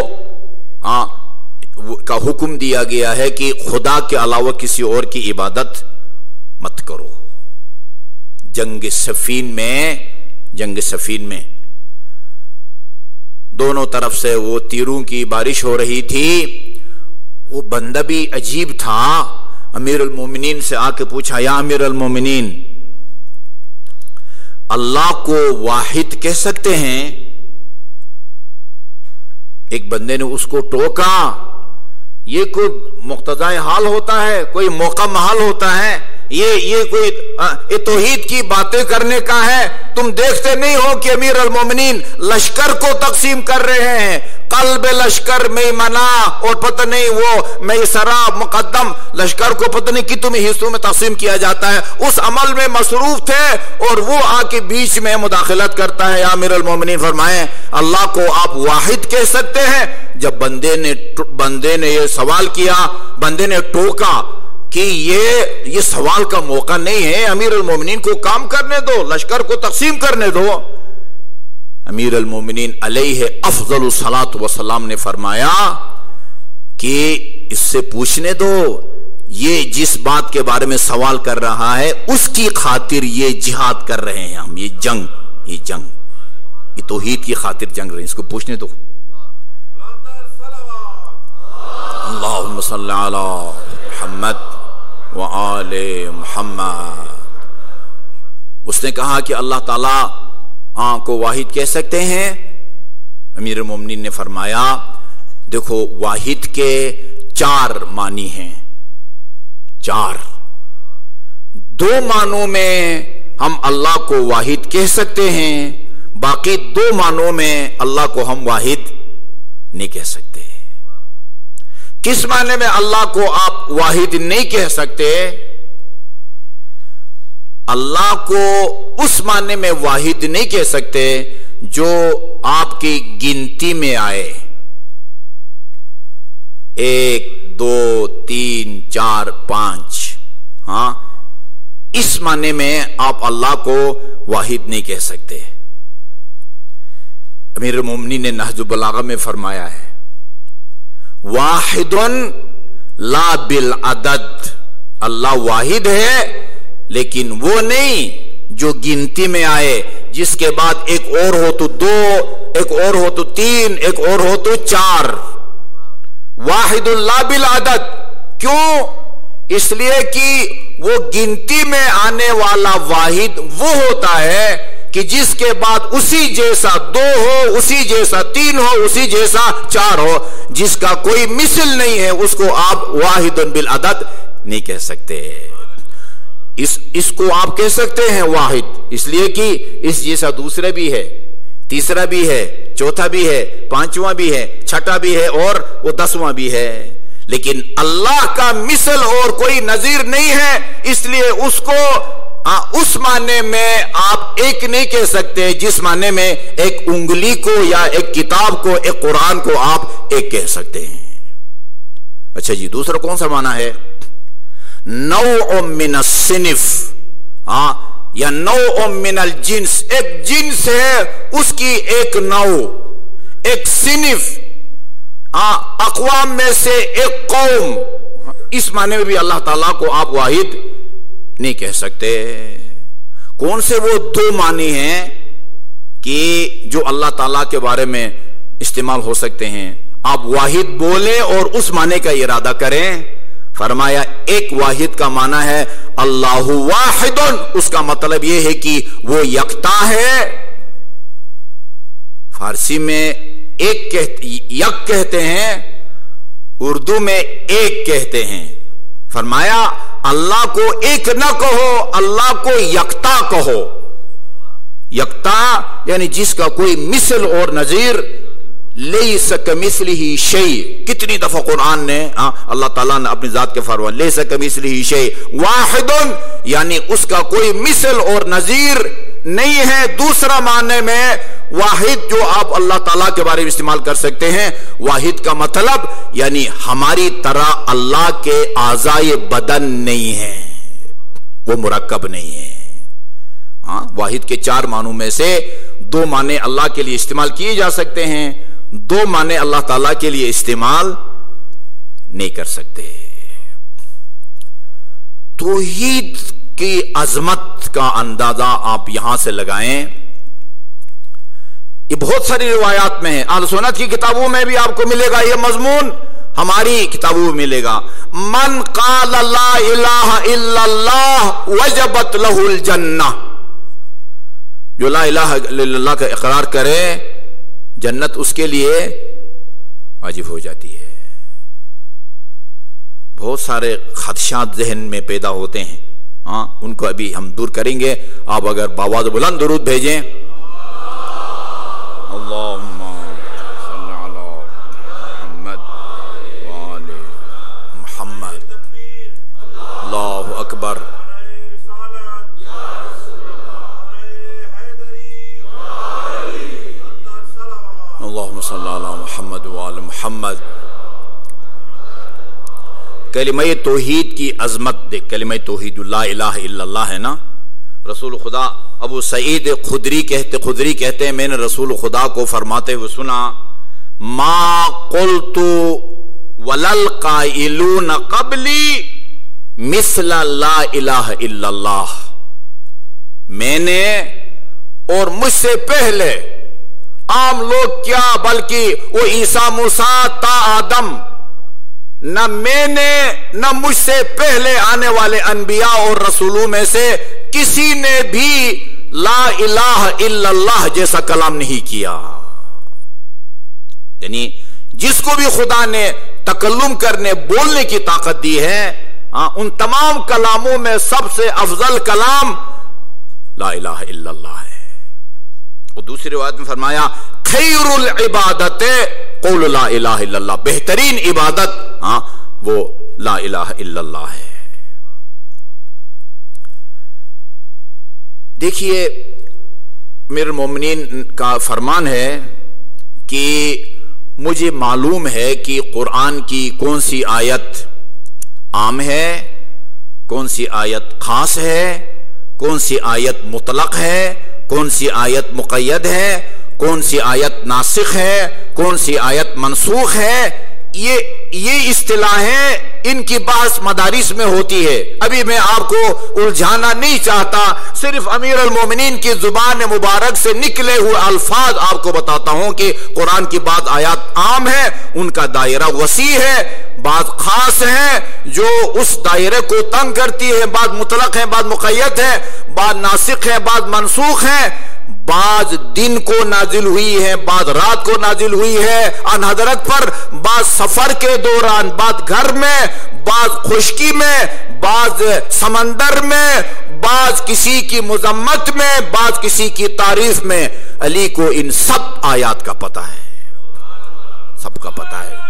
[SPEAKER 1] کا حکم دیا گیا ہے کہ خدا کے علاوہ کسی اور کی عبادت مت کرو. جنگ صفین میں دونوں طرف سے وہ تیروں کی بارش ہو رہی تھی. وہ بندہ بھی عجیب تھا, امیر المومنین سے آ کے پوچھا, یا امیر المومنین, اللہ کو واحد کہہ سکتے ہیں؟ ایک بندے نے اس کو ٹوکا, یہ کوئی مقتضائے حال ہوتا ہے, کوئی موقع محال ہوتا ہے, یہ کوئی توحید کی باتیں کرنے کا ہے؟ تم دیکھتے نہیں ہو کہ امیر المومنین لشکر کو تقسیم کر رہے ہیں, قلب لشکر میں منا اور پتہ نہیں وہ میں سرا مقدم لشکر کو پتہ نہیں کتنے حصوں میں تقسیم کیا جاتا ہے، اس عمل میں مصروف تھے اور وہ آ کے بیچ میں مداخلت کرتا ہے۔ یا امیر المومنین فرمائیں اللہ کو آپ واحد کہہ سکتے ہیں؟ جب بندے نے یہ سوال کیا، بندے نے ٹوکا کہ یہ سوال کا موقع نہیں ہے، امیر المومنین کو کام کرنے دو، لشکر کو تقسیم کرنے دو۔ امیر المومنین علیہ افضل الصلاۃ والسلام نے فرمایا کہ اس سے پوچھنے دو، یہ جس بات کے بارے میں سوال کر رہا ہے اس کی خاطر یہ جہاد کر رہے ہیں ہم، یہ توحید کی خاطر جنگ رہے ہیں، اس کو پوچھنے دو۔ اللہم صلی علی محمد وآل محمد۔ اس نے کہا کہ اللہ تعالیٰ کو واحد کہہ سکتے ہیں؟ امیر المومنین نے فرمایا دیکھو واحد کے 4 معنی ہیں، 4 2 معنوں میں ہم اللہ کو واحد کہہ سکتے ہیں، باقی 2 معنوں میں اللہ کو ہم واحد نہیں کہہ سکتے۔ کس معنی میں اللہ کو آپ واحد نہیں کہہ سکتے؟ اللہ کو اس معنی میں واحد نہیں کہہ سکتے جو آپ کی گنتی میں آئے، 1 2 3 4 5، ہاں اس معنی میں آپ اللہ کو واحد نہیں کہہ سکتے۔ امیر المومنین نے نہج البلاغہ میں فرمایا ہے واحد لا بالعدد، اللہ واحد ہے لیکن وہ نہیں جو گنتی میں آئے، جس کے بعد ایک اور ہو تو 2، ایک اور ہو تو 3، ایک اور ہو تو 4۔ واحد لا بالعدد، کیوں؟ اس لیے کہ وہ گنتی میں آنے والا واحد وہ ہوتا ہے کہ جس کے بعد اسی جیسا 2 ہو، اسی جیسا 3 ہو، اسی جیسا 4 ہو، جس کا کوئی مثل نہیں ہے، اس کو آپ واحد بالعدد نہیں کہہ سکتے۔ اس کو آپ کہہ سکتے ہیں واحد، اس لیے کہ اس جیسا دوسرا بھی ہے، تیسرا بھی ہے، چوتھا بھی ہے، 5واں بھی ہے، 6واں بھی ہے اور وہ 10واں بھی ہے، لیکن اللہ کا مثل اور کوئی نظیر نہیں ہے، اس لیے اس کو اس معنی میں آپ ایک نہیں کہہ سکتے جس معنی میں ایک انگلی کو یا ایک کتاب کو، ایک قرآن کو آپ ایک کہہ سکتے ہیں۔ اچھا جی، دوسرا کون سا معنی ہے؟ نوع من الصنف، یا نوع من الجنس، ایک جنس ہے اس کی ایک نوع، ایک صنف، اقوام میں سے ایک قوم، اس معنی میں بھی اللہ تعالیٰ کو آپ واحد نہیں کہہ سکتے۔ کون سے وہ 2 معنی ہیں کہ جو اللہ تعالیٰ کے بارے میں استعمال ہو سکتے ہیں؟ آپ واحد بولیں اور اس معنی کا ارادہ کریں۔ فرمایا ایک واحد کا معنی ہے اللہ واحد، اس کا مطلب یہ ہے کہ وہ یکتا ہے۔ فارسی میں یک کہتے ہیں، اردو میں ایک کہتے ہیں۔ فرمایا اللہ کو ایک نہ کہو، اللہ کو یکتا کہو۔ یکتا یعنی جس کا کوئی مثل اور نظیر، لیس کمثلہ شیء، کتنی دفعہ قرآن نے اللہ تعالیٰ نے اپنی ذات کے فرمان لیس کمثلہ شیء، واحد یعنی اس کا کوئی مثل اور نظیر نہیں ہے۔ دوسرا معنی میں واحد جو آپ اللہ تعالیٰ کے بارے میں استعمال کر سکتے ہیں، واحد کا مطلب یعنی ہماری طرح اللہ کے اعضائے بدن نہیں ہے، وہ مرکب نہیں ہے۔ واحد کے 4 معنوں میں سے 2 معنی اللہ کے لیے استعمال کیے جا سکتے ہیں، 2 معنی اللہ تعالیٰ کے لیے استعمال نہیں کر سکتے۔ توحید کی عظمت کا اندازہ آپ یہاں سے لگائیں، یہ بہت ساری روایات میں ہے، اہل سنت کی کتابوں میں بھی آپ کو ملے گا یہ مضمون، ہماری کتابوں میں ملے گا۔ من قال لا الہ الا اللہ وجبت لہ الجنہ، جو لا الہ الا اللہ کا اقرار کرے جنت اس کے لیے واجب ہو جاتی ہے۔ بہت سارے خدشات ذہن میں پیدا ہوتے ہیں، ان کو ابھی ہم دور کریں گے۔ آپ اگر باواز بلند درود بھیجیں، اللہم صلی علی صلی اللہ محمد وآل محمد۔ کلمہ توحید کی عظمت دیکھ، کلمہ توحید لا الہ الا اللہ ہے نا، رسول خدا ابو سعید خدری کہتے ہیں میں نے رسول خدا کو فرماتے ہوئے سنا، ما قلت ولل قائلون قبلی مثل لا الہ الا اللہ، میں نے اور مجھ سے پہلے عام لوگ کیا بلکہ وہ عیسیٰ موسیٰ تا آدم، نہ میں نے نہ مجھ سے پہلے آنے والے انبیاء اور رسولوں میں سے کسی نے بھی لا الہ الا اللہ جیسا کلام نہیں کیا۔ یعنی جس کو بھی خدا نے تکلم کرنے بولنے کی طاقت دی ہے، ان تمام کلاموں میں سب سے افضل کلام لا الہ الا اللہ ہے۔ اور دوسری روایت میں فرمایا خیر العبادت قول لا الہ الا اللہ، بہترین عبادت وہ لا الہ الا اللہ ہے۔ دیکھیے میرے مومنین کا فرمان ہے کہ مجھے معلوم ہے کہ قرآن کی کون سی آیت عام ہے، کون سی آیت خاص ہے، کون سی آیت مطلق ہے، کون سی آیت مقید ہے، کون سی آیت ناسخ ہے، کون سی آیت منسوخ ہے۔ یہ اصطلاحیں ان کی بحث مدارس میں ہوتی ہے، ابھی میں آپ کو الجھانا نہیں چاہتا، صرف امیر المومنین کی زبان مبارک سے نکلے ہوئے الفاظ آپ کو بتاتا ہوں کہ قرآن کی بعض آیات عام ہے، ان کا دائرہ وسیع ہے، بعض خاص ہیں جو اس دائرے کو تنگ کرتی ہے، بعض مطلق ہیں، بعض مقید ہیں، بعض ناسخ ہیں، بعض منسوخ ہیں، بعض دن کو نازل ہوئی ہے، بعض رات کو نازل ہوئی ہے ان حضرت پر، بعض سفر کے دوران، بعض گھر میں، بعض خشکی میں، بعض سمندر میں، بعض کسی کی مذمت میں، بعض کسی کی تعریف میں۔ علی کو ان سب آیات کا پتہ ہے، سب کا پتہ ہے۔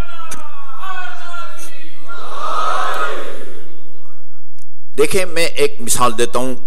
[SPEAKER 1] دیکھیں میں ایک مثال دیتا ہوں،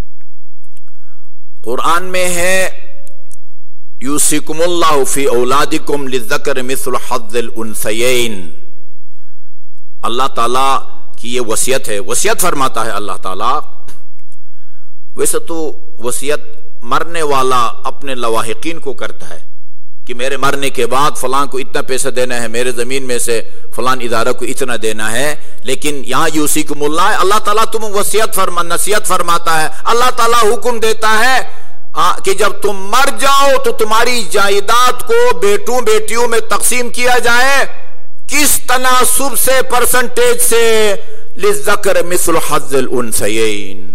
[SPEAKER 1] قرآن میں ہے یوصیکم اللہ فی اولادکم للذکر مثل حظ الانثیین، اللہ تعالیٰ کی یہ وصیت ہے، وصیت فرماتا ہے اللہ تعالیٰ۔ ویسے تو وصیت مرنے والا اپنے لواحقین کو کرتا ہے کہ میرے مرنے کے بعد فلاں کو اتنا پیسہ دینا ہے، میرے زمین میں سے فلاں ادارہ کو اتنا دینا ہے، لیکن یہاں یوصیکم اللہ، اللہ تعالیٰ تم وصیت نصیحت فرماتا ہے، اللہ تعالیٰ حکم دیتا ہے کہ جب تم مر جاؤ تو تمہاری جائیداد کو بیٹوں بیٹیوں میں تقسیم کیا جائے، کس تناسب سے، پرسنٹیج سے، للذکر مثل حظ الانثیین،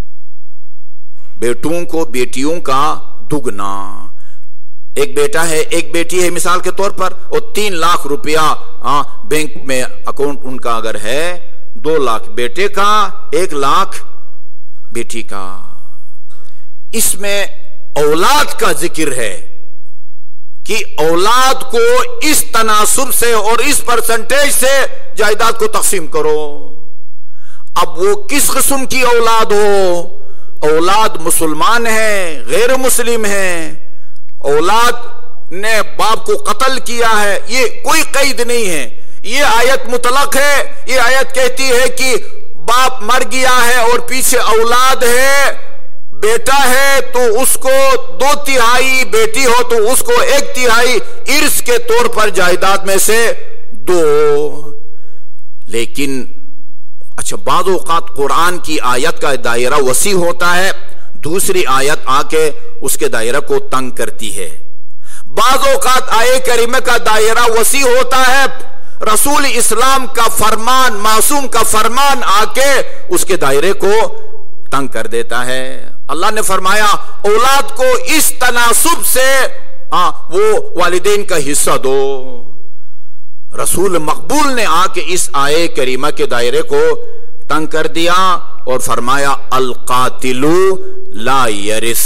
[SPEAKER 1] بیٹوں کو بیٹیوں کا دگنا، ایک بیٹا ہے ایک بیٹی ہے مثال کے طور پر، اور 3 لاکھ روپیہ بینک میں اکاؤنٹ ان کا اگر ہے، 2 لاکھ بیٹے کا، 1 لاکھ بیٹی کا، اس میں اولاد کا ذکر ہے کہ اولاد کو اس تناسب سے اور اس پرسنٹیج سے جائیداد کو تقسیم کرو۔ اب وہ کس قسم کی اولاد ہو، اولاد مسلمان ہے، غیر مسلم ہے، اولاد نے باپ کو قتل کیا ہے، یہ کوئی قید نہیں ہے، یہ آیت مطلق ہے، یہ آیت کہتی ہے کہ باپ مر گیا ہے اور پیچھے اولاد ہے، بیٹا ہے تو اس کو 2/3، بیٹی ہو تو اس کو 1/3 ارث کے طور پر جائیداد میں سے دو۔ لیکن اچھا بعض اوقات قرآن کی آیت کا دائرہ وسیع ہوتا ہے، دوسری آیت آ کے اس کے دائرہ کو تنگ کرتی ہے۔ بعض اوقات آیت کریمہ کا دائرہ وسیع ہوتا ہے، رسول اسلام کا فرمان، معصوم کا فرمان آ کے اس کے دائرے کو تنگ کر دیتا ہے۔ اللہ نے فرمایا اولاد کو اس تناسب سے وہ والدین کا حصہ دو۔ رسول مقبول نے آ کے اس آیت کریمہ کے دائرے کو تنگ کر دیا اور فرمایا القاتل لا یرث،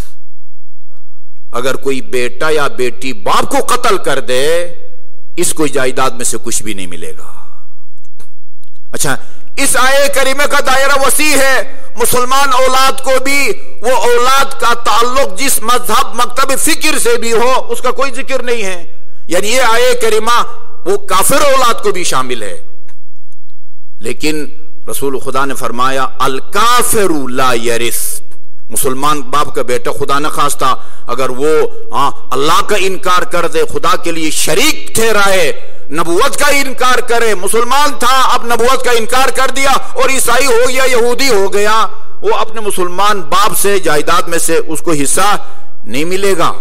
[SPEAKER 1] اگر کوئی بیٹا یا بیٹی باپ کو قتل کر دے اس کو جائیداد میں سے کچھ بھی نہیں ملے گا۔ اچھا اس آیت کریمہ کا دائرہ وسیع ہے، مسلمان اولاد کو بھی وہ اولاد کا تعلق جس مذہب مکتب فکر سے بھی ہو اس کا کوئی ذکر نہیں ہے، یعنی یہ آیے کریمہ وہ کافر اولاد کو بھی شامل ہے، لیکن رسول خدا نے فرمایا الکافر لا یرث، مسلمان باپ کا بیٹا خدا نہ خواستہ اگر وہ اللہ کا انکار کر دے، خدا کے لیے شریک ٹھہرائے، نبوت کا انکار کرے، مسلمان تھا اب نبوت کا انکار کر دیا اور عیسائی ہو گیا، یہودی ہو گیا، وہ اپنے مسلمان باپ سے جائیداد میں سے اس کو حصہ نہیں ملے گا۔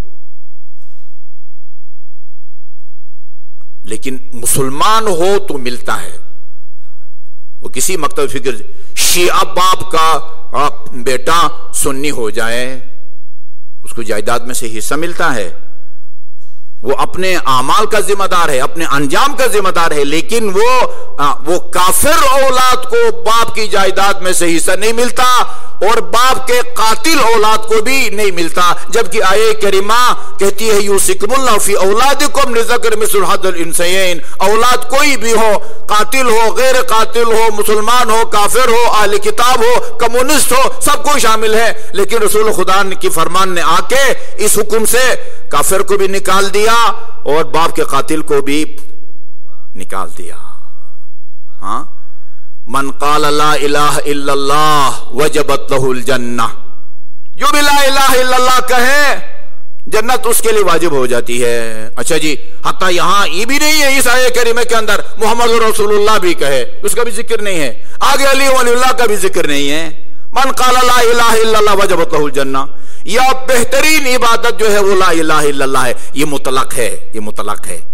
[SPEAKER 1] لیکن مسلمان ہو تو ملتا ہے، وہ کسی مکتب فکر شیعہ باپ کا بیٹا سنی ہو جائے اس کو جائیداد میں سے حصہ ملتا ہے، وہ اپنے اعمال کا ذمہ دار ہے، اپنے انجام کا ذمہ دار ہے، لیکن وہ کافر اولاد کو باپ کی جائیداد میں سے حصہ نہیں ملتا اور باپ کے قاتل اولاد کو بھی نہیں ملتا، جبکہ آیہ کریمہ کہتی ہے یوصیکم اللہ فی اولادکم للذکر مثل حظ الانثیین، اولاد کوئی بھی ہو، قاتل ہو، غیر قاتل ہو، مسلمان ہو، کافر ہو، اہل کتاب ہو، کمیونسٹ ہو، سب کو شامل ہے، لیکن رسول خدا کی فرمان نے آ کے اس حکم سے کافر کو بھی نکال دیا اور باپ کے قاتل کو بھی نکال دیا۔ ہاں، من قال لا الہ الا اللہ وجبت لہ الجنہ، جو بھی لا الہ الا اللہ کہے جنت اس کے لیے واجب ہو جاتی ہے۔ اچھا جی، حتیٰ یہاں یہ بھی نہیں ہے اس آیہ کریمہ کے اندر محمد رسول اللہ بھی کہے، اس کا بھی ذکر نہیں ہے، آگے علی ولی اللہ کا بھی ذکر نہیں ہے۔ من قال لا الہ الا اللہ وجبت لہ الجنہ، یا بہترین عبادت جو ہے وہ لا الہ الا اللہ ہے، یہ مطلق ہے، یہ مطلق ہے۔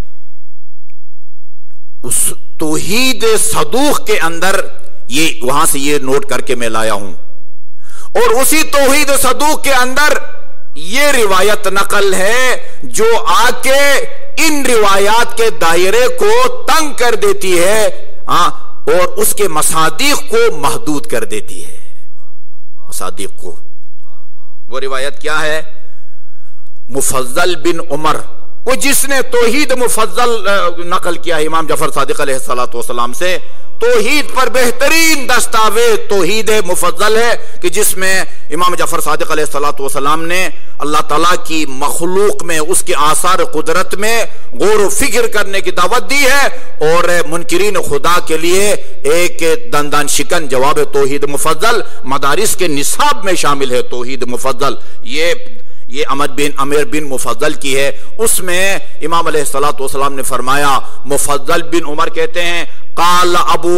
[SPEAKER 1] اس توحید صدوق کے اندر یہ وہاں سے یہ نوٹ کر کے میں لایا ہوں، اور اسی توحید صدوق کے اندر یہ روایت نقل ہے جو آ کے ان روایات کے دائرے کو تنگ کر دیتی ہے اور اس کے مصادیق کو محدود کر دیتی ہے، مصادیق کو۔ وہ روایت کیا ہے؟ مفضل بن عمر، وہ جس نے توحید مفضل نقل کیا ہے امام جعفر صادق علیہ السلام سے، توحید پر بہترین دستاویز توحید مفضل ہے کہ جس میں امام جعفر صادق علیہ السلام نے اللہ تعالیٰ کی مخلوق میں اس کے آثار قدرت میں غور و فکر کرنے کی دعوت دی ہے، اور منکرین خدا کے لیے ایک دندان شکن جواب توحید مفضل مدارس کے نصاب میں شامل ہے۔ توحید مفضل یہ امیر بن مفضل کی ہے، اس میں امام علیہ السلام نے فرمایا، مفضل بن عمر کہتے ہیں قال ابو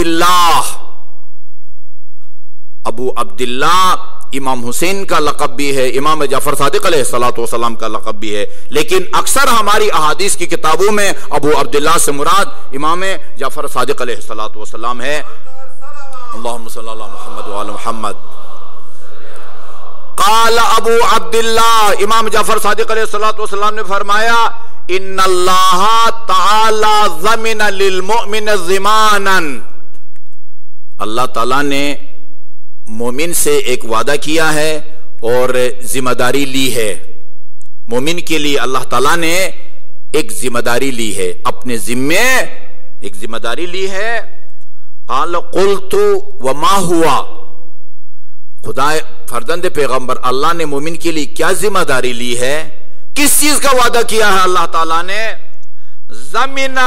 [SPEAKER 1] عبداللہ امام حسین کا لقب بھی ہے، امام جعفر صادق علیہ السلام کا لقب بھی ہے، لیکن اکثر ہماری احادیث کی کتابوں میں ابو عبداللہ سے مراد امام جعفر صادق علیہ السلام ہے۔ اللہم صلی اللہ محمد وعلی محمد۔ قال ابو عبداللہ، امام جعفر صادق علیہ السلام نے فرمایا، ان اللہ تعالی ضمن للمؤمن ضمانا، اللہ تعالیٰ نے مومن سے ایک وعدہ کیا ہے اور ذمہ داری لی ہے، مومن کے لیے اللہ تعالیٰ نے ایک ذمہ داری لی ہے، اپنے ذمے ایک ذمہ داری لی ہے۔ قال قلت وما ہوا، خدا فرزند پیغمبر اللہ نے مومن کے لیے کیا ذمہ داری لی ہے، کس چیز کا وعدہ کیا ہے اللہ تعالیٰ نے؟ ضمنا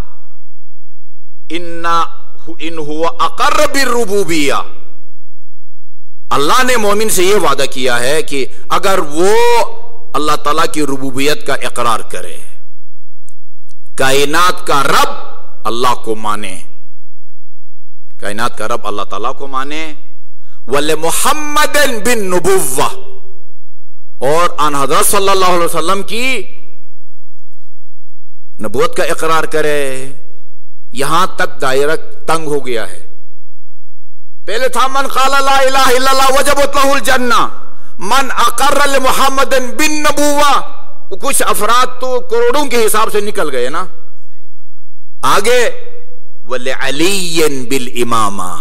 [SPEAKER 1] ان ہوا اقر بالربوبیہ، اللہ نے مومن سے یہ وعدہ کیا ہے کہ اگر وہ اللہ تعالیٰ کی ربوبیت کا اقرار کرے، کائنات کا رب اللہ کو مانے، کائنات کا رب اللہ تعالیٰ کو مانے، وَلِمُحَمَّدٍ بِالنُّبُوَّةِ، اور آن حضرت صلی اللہ علیہ وسلم کی نبوت کا اقرار کرے۔ یہاں تک دائرہ تنگ ہو گیا ہے، پہلے تھا من قال لا الہ الا اللہ وجبت لہ الجنہ، من اقر لمحمد بالنبوہ، کچھ افراد تو کروڑوں کے حساب سے نکل گئے نا، آگے وَلِعَلِيٍّ بِالْإِمَامَةِ،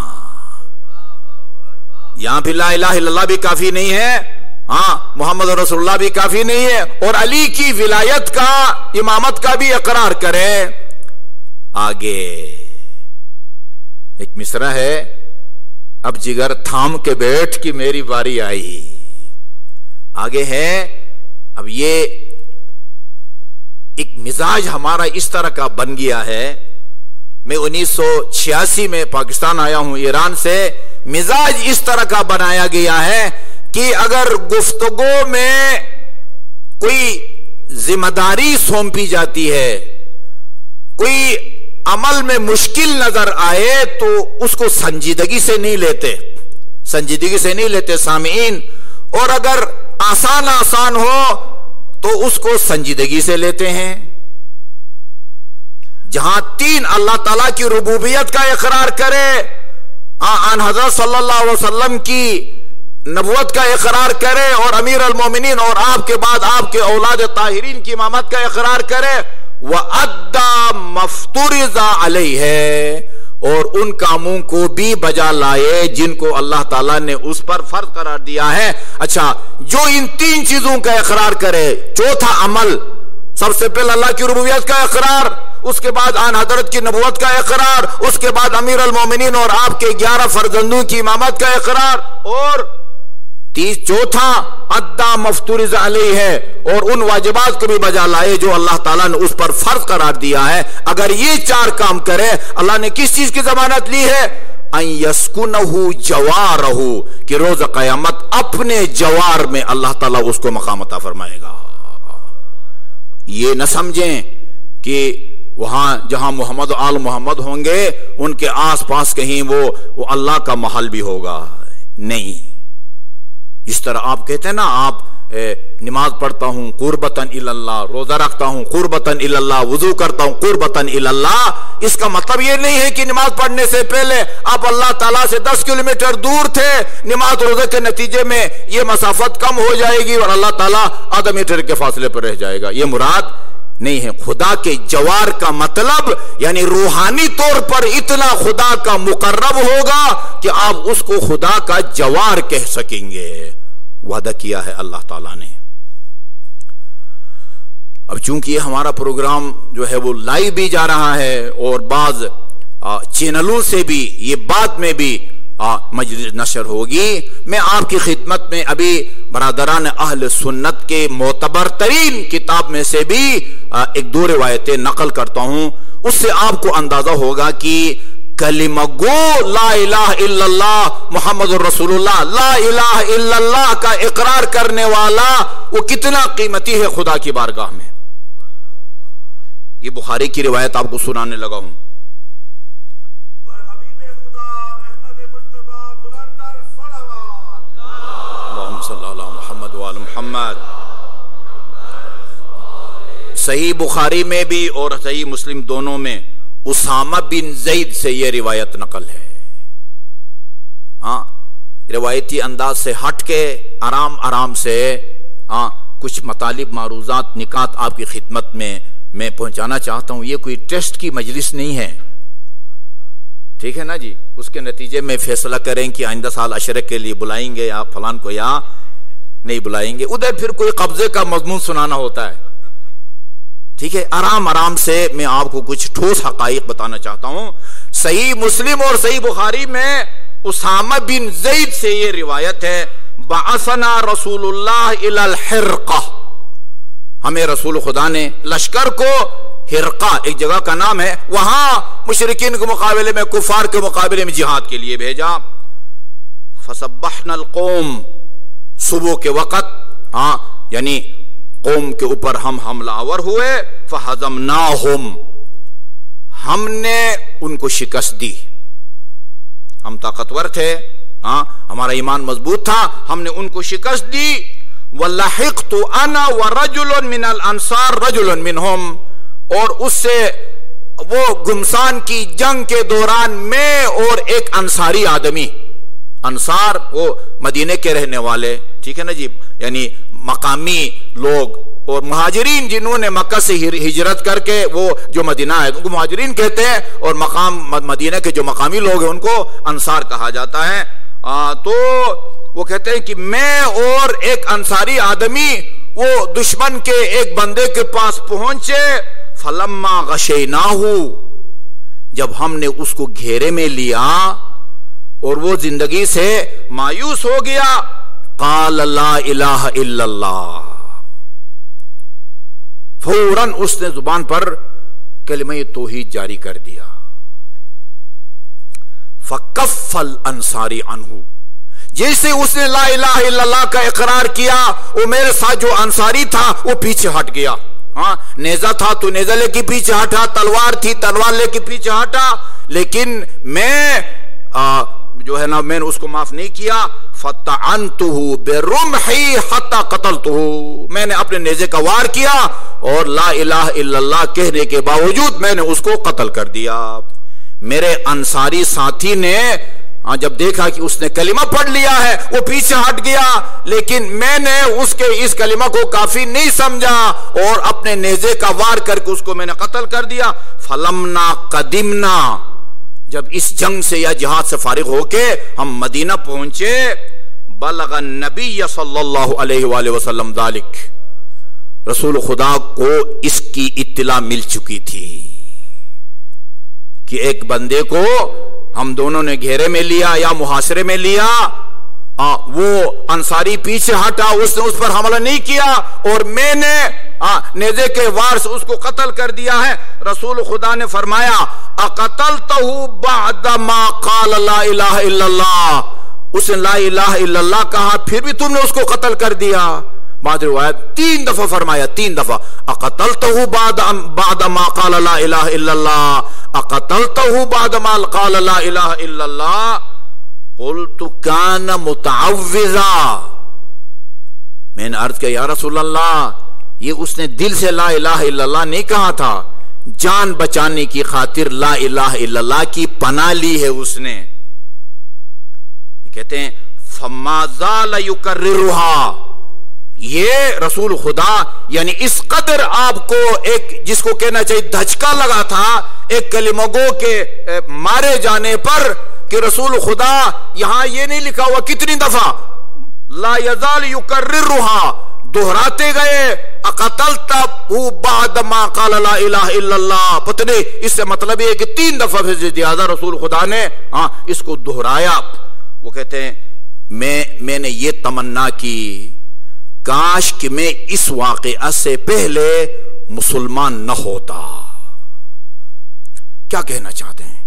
[SPEAKER 1] یہاں بھی لا الہ الا اللہ بھی کافی نہیں ہے، ہاں محمد رسول اللہ بھی کافی نہیں ہے، اور علی کی ولایت کا امامت کا بھی اقرار کرے۔ آگے ایک مصرع ہے، اب جگر تھام کے بیٹھ کی میری باری آئی، آگے ہے اب یہ ایک مزاج ہمارا اس طرح کا بن گیا ہے. میں 1986 میں پاکستان آیا ہوں ایران سے. مزاج اس طرح کا بنایا گیا ہے کہ اگر گفتگو میں کوئی ذمہ داری سونپی جاتی ہے, کوئی عمل میں مشکل نظر آئے تو اس کو سنجیدگی سے نہیں لیتے سامعین, اور اگر آسان ہو تو اس کو سنجیدگی سے لیتے ہیں. جہاں 3 اللہ تعالیٰ کی ربوبیت کا اقرار کرے, آن حضرت صلی اللہ علیہ وسلم کی نبوت کا اقرار کرے, اور امیر المومنین اور آپ کے بعد آپ کے اولاد طاہرین کی امامت کا اقرار کرے, وَأَدَّى مَفْتُرِضَ عَلَيْهِ, اور ان کاموں کو بھی بجا لائے جن کو اللہ تعالیٰ نے اس پر فرض قرار دیا ہے. اچھا, جو ان 3 چیزوں کا اقرار کرے, چوتھا عمل, سب سے پہلے اللہ کی ربوبیت کا اقرار, اس کے بعد آن حضرت کی نبوت کا اقرار, اس کے بعد امیر المومنین اور آپ کے 11 فرزندوں کی امامت کا اقرار, اور چوتھا ادا مفترض علیہ ہے, اور ان واجبات کو بھی بجا لائے جو اللہ تعالیٰ نے اس پر فرض قرار دیا ہے. اگر یہ 4 کام کرے, اللہ نے کس چیز کی ضمانت لی ہے؟ ان یسکنہ جوارہ, کہ روز قیامت اپنے جوار میں اللہ تعالیٰ اس کو مقام عطا فرمائے گا. یہ نہ سمجھیں کہ وہاں جہاں محمد و آل محمد ہوں گے ان کے آس پاس کہیں وہ اللہ کا محل بھی ہوگا. نہیں, جس طرح آپ کہتے ہیں نا, آپ نماز پڑھتا ہوں قربتاً اللہ, روزہ رکھتا ہوں قربتاً اللہ, وضو کرتا ہوں قربتاً اللہ, اس کا مطلب یہ نہیں ہے کہ نماز پڑھنے سے پہلے آپ اللہ تعالیٰ سے 10 کلومیٹر دور تھے, نماز روزے کے نتیجے میں یہ مسافت کم ہو جائے گی اور اللہ تعالیٰ آدھا میٹر کے فاصلے پر رہ جائے گا. یہ مراد نہیں ہے. خدا کے جوار کا مطلب یعنی روحانی طور پر اتنا خدا کا مقرب ہوگا کہ آپ اس کو خدا کا جوار کہہ سکیں گے. وعدہ کیا ہے اللہ تعالیٰ نے. اب چونکہ یہ ہمارا پروگرام جو ہے وہ لائیو بھی جا رہا ہے اور بعض چینلوں سے بھی یہ بعد میں بھی مجلس نشر ہوگی, میں آپ کی خدمت میں ابھی برادران اہل سنت کے معتبر ترین کتاب میں سے بھی 1-2 روایتیں نقل کرتا ہوں. اس سے آپ کو اندازہ ہوگا کہ کلمہ گو لا الہ الا اللہ محمد رسول اللہ, لا الہ الا اللہ کا اقرار کرنے والا وہ کتنا قیمتی ہے خدا کی بارگاہ میں. یہ بخاری کی روایت آپ کو سنانے لگا ہوں. صلی اللہ محمد وآل محمد. صحیح بخاری میں بھی اور صحیح مسلم دونوں میں اسامہ بن زید سے یہ روایت نقل ہے. روایتی انداز سے ہٹ کے آرام سے کچھ مطالب معروضات نکات آپ کی خدمت میں پہنچانا چاہتا ہوں. یہ کوئی ٹیسٹ کی مجلس نہیں ہے, ٹھیک ہے نا جی. اس کے نتیجے میں فیصلہ کریں کہ آئندہ سال عشرے کے لیے بلائیں گے یا فلان کو یا نہیں بلائیں گے. ادھر پھر کوئی قبضے کا مضمون سنانا ہوتا ہے. ٹھیک ہے, آرام سے میں آپ کو کچھ ٹھوس حقائق بتانا چاہتا ہوں. صحیح مسلم اور صحیح بخاری میں اسامہ بن زید سے یہ روایت ہے, بعثنا رسول اللہ الی الحرقہ, ہمیں رسول خدا نے لشکر کو حرقہ ایک جگہ کا نام ہے, وہاں مشرکین کے مقابلے میں کفار کے مقابلے میں جہاد کے لیے بھیجا. فسبحنا القوم, صبح کے وقت یعنی قوم کے اوپر ہم حملہ آور ہوئے. فہزمناہم, ہم نے ان کو شکست دی. ہم طاقتور تھے, ہمارا ایمان مضبوط تھا, ہم نے ان کو شکست دی. وَلَحِقْتُ أَنَا وَرَجُلٌ مِّنَ الْأَنصَارِ رَجُلٌ مِّنْهُمْ, اور اس سے وہ گمسان کی جنگ کے دوران میں اور ایک انصاری آدمی, انصار وہ مدینے کے رہنے والے, ٹھیک ہے نا جی, یعنی مقامی لوگ, اور مہاجرین جنہوں نے مکہ سے ہجرت کر کے وہ جو مدینہ ہے ان کو مہاجرین کہتے ہیں, اور مدینہ کے جو مقامی لوگ ہیں ان کو انصار کہا جاتا ہے. تو وہ کہتے ہیں کہ میں اور ایک انصاری آدمی وہ دشمن کے ایک بندے کے پاس پہنچے. فلما غشیناہ, جب ہم نے اس کو گھیرے میں لیا اور وہ زندگی سے مایوس ہو گیا, قال لا الہ الا اللہ, فوراً اس نے زبان پر کلمہ توحید جاری کر دیا. فکف الانصاری عنہ، جیسے اس نے لا الہ الا اللہ کا اقرار کیا، وہ میرے ساتھ جو انصاری تھا وہ پیچھے ہٹ گیا. ہاں، نیزہ تھا تو نیزہ لے کے پیچھے ہٹا، تلوار تھی تلوار لے کے پیچھے ہٹا، لیکن میں جو ہے نا میں نے اس کو معاف نہیں کیا. فطعنتہ برمحی حتی قتلتہ، میں نے اپنے نیزے کا وار کیا اور لا الہ الا اللہ کہنے کے باوجود میں نے اس کو قتل کر دیا. میرے انصاری ساتھی نے جب دیکھا کہ اس نے کلمہ پڑھ لیا ہے وہ پیچھے ہٹ گیا، لیکن میں نے اس کے اس کلمہ کو کافی نہیں سمجھا اور اپنے نیزے کا وار کر کے اس کو میں نے قتل کر دیا. فلمنا قدمنا، جب اس جنگ سے یا جہاد سے فارغ ہو کے ہم مدینہ پہنچے، بلغ النبی صلی اللہ علیہ وآلہ وسلم ذالک، رسول خدا کو اس کی اطلاع مل چکی تھی کہ ایک بندے کو ہم دونوں نے گھیرے میں لیا یا محاصرے میں لیا، وہ انصاری پیچھے ہٹا، اس نے اس پر حملہ نہیں کیا اور میں نے نیزے کے وار سے اس کو قتل کر دیا ہے. رسول خدا نے فرمایا اقتلتہ بعد ما قال لا الہ الا اللہ، اس نے لا الہ الا اللہ کہا پھر بھی تم نے اس کو قتل کر دیا. بعد روایت 3 دفعہ فرمایا، 3 دفعہ اقتلتہ بعد ما قال لا الہ الا اللہ، اقتلتہ بعد ما قال لا الہ الا اللہ. قلت کان متعوذا، میں نے عرض کیا یا رسول اللہ یہ اس نے دل سے لا الہ الا اللہ نہیں کہا تھا، جان بچانے کی خاطر لا الہ الا اللہ کی پناہ لی ہے اس نے. کہتے ہیں فما زال یکررها، یہ رسول خدا یعنی اس قدر آپ کو ایک جس کو کہنا چاہیے دھچکا لگا تھا ایک کلمہ گو کے مارے جانے پر کہ رسول خدا یہاں یہ نہیں لکھا ہوا کتنی دفعہ لا یزال یکررها، دہراتے گئے اقتلتہ بعد ما قال لا الہ الا اللہ. پتہ نہیں اس سے مطلب یہ کہ 3 دفعہ سے زیادہ رسول خدا نے اس کو دہرایا. وہ کہتے ہیں میں نے یہ تمنا کی کاش کہ میں اس واقعہ سے پہلے مسلمان نہ ہوتا. کیا کہنا چاہتے ہیں؟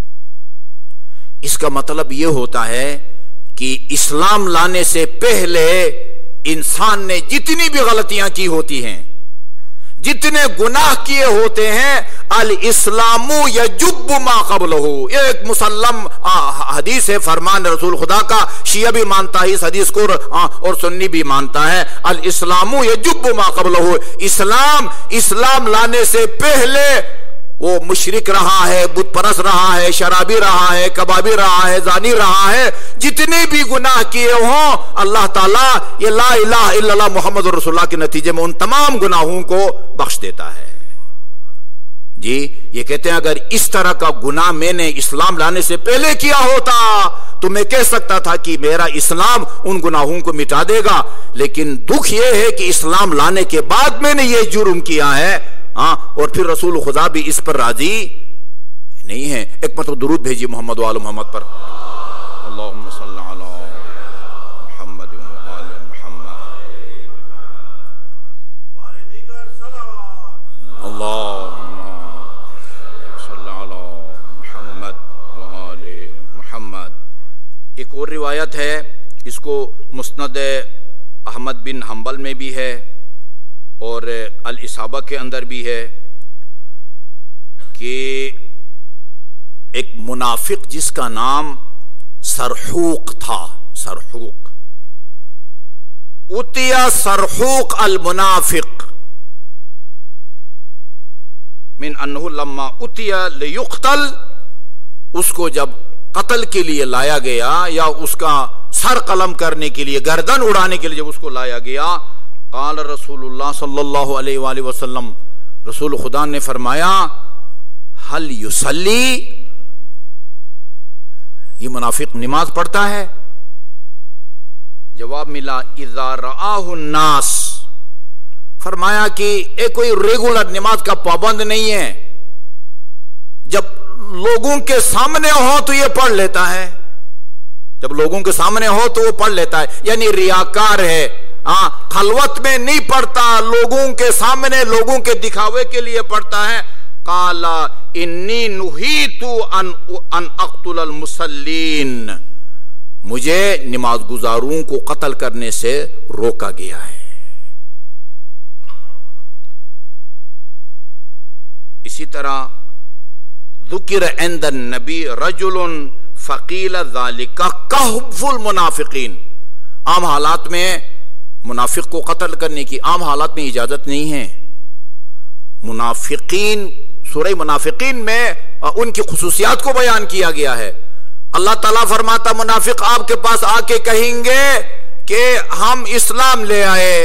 [SPEAKER 1] اس کا مطلب یہ ہوتا ہے کہ اسلام لانے سے پہلے انسان نے جتنی بھی غلطیاں کی ہوتی ہیں، جتنے گناہ کیے ہوتے ہیں، الاسلام یجب ما قبلہ، ایک مسلم حدیث ہے، فرمان رسول خدا کا، شیعہ بھی مانتا ہے اس حدیث کو اور سنی بھی مانتا ہے. الاسلام یجب ما قبلہ، اسلام لانے سے پہلے وہ مشرک رہا ہے، بت پرست رہا ہے، شرابی رہا ہے، کبابی رہا ہے، زانی رہا ہے، جتنے بھی گناہ کیے ہوں اللہ تعالیٰ یہ لا الہ الا اللہ محمد رسول اللہ کے نتیجے میں ان تمام گناہوں کو بخش دیتا ہے. جی یہ کہتے ہیں اگر اس طرح کا گناہ میں نے اسلام لانے سے پہلے کیا ہوتا تو میں کہہ سکتا تھا کہ میرا اسلام ان گناہوں کو مٹا دے گا، لیکن دکھ یہ ہے کہ اسلام لانے کے بعد میں نے یہ جرم کیا ہے اور پھر رسول خدا بھی اس پر راضی نہیں ہے. ایک مرتبہ درود بھیجیے محمد و آل محمد پر. اللہم صلی علی محمد و آل محمد. اللہم صلی علی محمد و آل محمد. ایک اور روایت ہے، اس کو مسند احمد بن حنبل میں بھی ہے اور الاصابہ کے اندر بھی ہے کہ ایک منافق جس کا نام سرحوق تھا، سرحوق، اتیا سرحوق المنافق من انہ لما اتیا لیقتل، اس کو جب قتل کے لیے لایا گیا یا اس کا سر قلم کرنے کے لیے گردن اڑانے کے لیے جب اس کو لایا گیا، قال رسول اللہ صلی اللہ علیہ وآلہ وسلم، رسول خدا نے فرمایا هل یصلی، یہ منافق نماز پڑھتا ہے؟ جواب ملا اذا رآہ الناس، فرمایا کہ ایک کوئی ریگولر نماز کا پابند نہیں ہے، جب لوگوں کے سامنے ہو تو یہ پڑھ لیتا ہے، جب لوگوں کے سامنے ہو تو وہ پڑھ لیتا ہے، یعنی ریاکار ہے، خلوت میں نہیں پڑھتا، لوگوں کے سامنے لوگوں کے دکھاوے کے لیے پڑھتا ہے. قال انی نہیت ان اقتل المصلین، مجھے نماز گزاروں کو قتل کرنے سے روکا گیا ہے. اسی طرح ذکر عند النبی رجل فقیل ذالک کہف المنافقین، عام حالات میں منافق کو قتل کرنے کی عام حالات میں اجازت نہیں ہے. منافقین، سورہ منافقین میں ان کی خصوصیات کو بیان کیا گیا ہے. اللہ تعالیٰ فرماتا منافق آپ کے پاس آ کے کہیں گے کہ ہم اسلام لے آئے،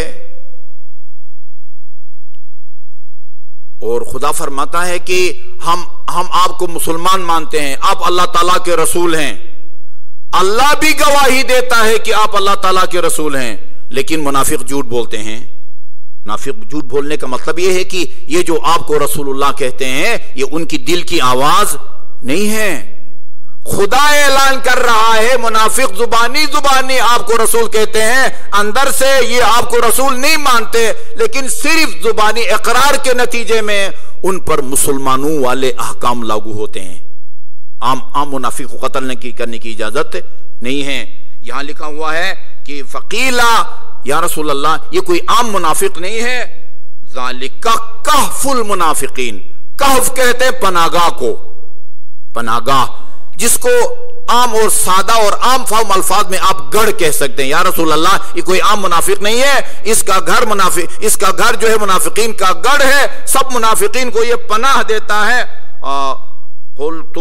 [SPEAKER 1] اور خدا فرماتا ہے کہ ہم آپ کو مسلمان مانتے ہیں، آپ اللہ تعالیٰ کے رسول ہیں. اللہ بھی گواہی دیتا ہے کہ آپ اللہ تعالیٰ کے رسول ہیں، لیکن منافق جھوٹ بولتے ہیں. منافق جھوٹ بولنے کا مطلب یہ ہے کہ یہ جو آپ کو رسول اللہ کہتے ہیں یہ ان کی دل کی آواز نہیں ہے. خدا اعلان کر رہا ہے منافق زبانی آپ کو رسول کہتے ہیں، اندر سے یہ آپ کو رسول نہیں مانتے، لیکن صرف زبانی اقرار کے نتیجے میں ان پر مسلمانوں والے احکام لاگو ہوتے ہیں. عام منافق کو قتل کرنے کی اجازت نہیں ہے. یہاں لکھا ہوا ہے کہ فقیلا یا رسول اللہ، یہ کوئی عام منافق نہیں ہے. ذالک کہف المنافقین، کہف کہتے ہیں پناگاہ کو، پناگاہ جس کو عام اور سادہ اور عام فہم الفاظ میں آپ گڑھ کہہ سکتے ہیں. یا رسول اللہ یہ کوئی عام منافق نہیں ہے، اس کا گھر جو ہے منافقین کا گڑھ ہے، سب منافقین کو یہ پناہ دیتا ہے. قلت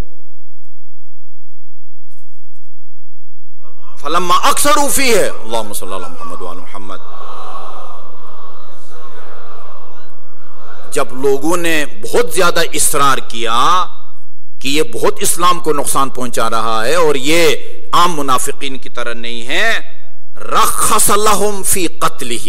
[SPEAKER 1] فلما اکثروا فیہ اللہم صلی اللہ علی محمد وعلی محمد، جب لوگوں نے بہت زیادہ اصرار کیا کہ یہ بہت اسلام کو نقصان پہنچا رہا ہے اور یہ عام منافقین کی طرح نہیں ہے، رخص لہم فی قتلہ،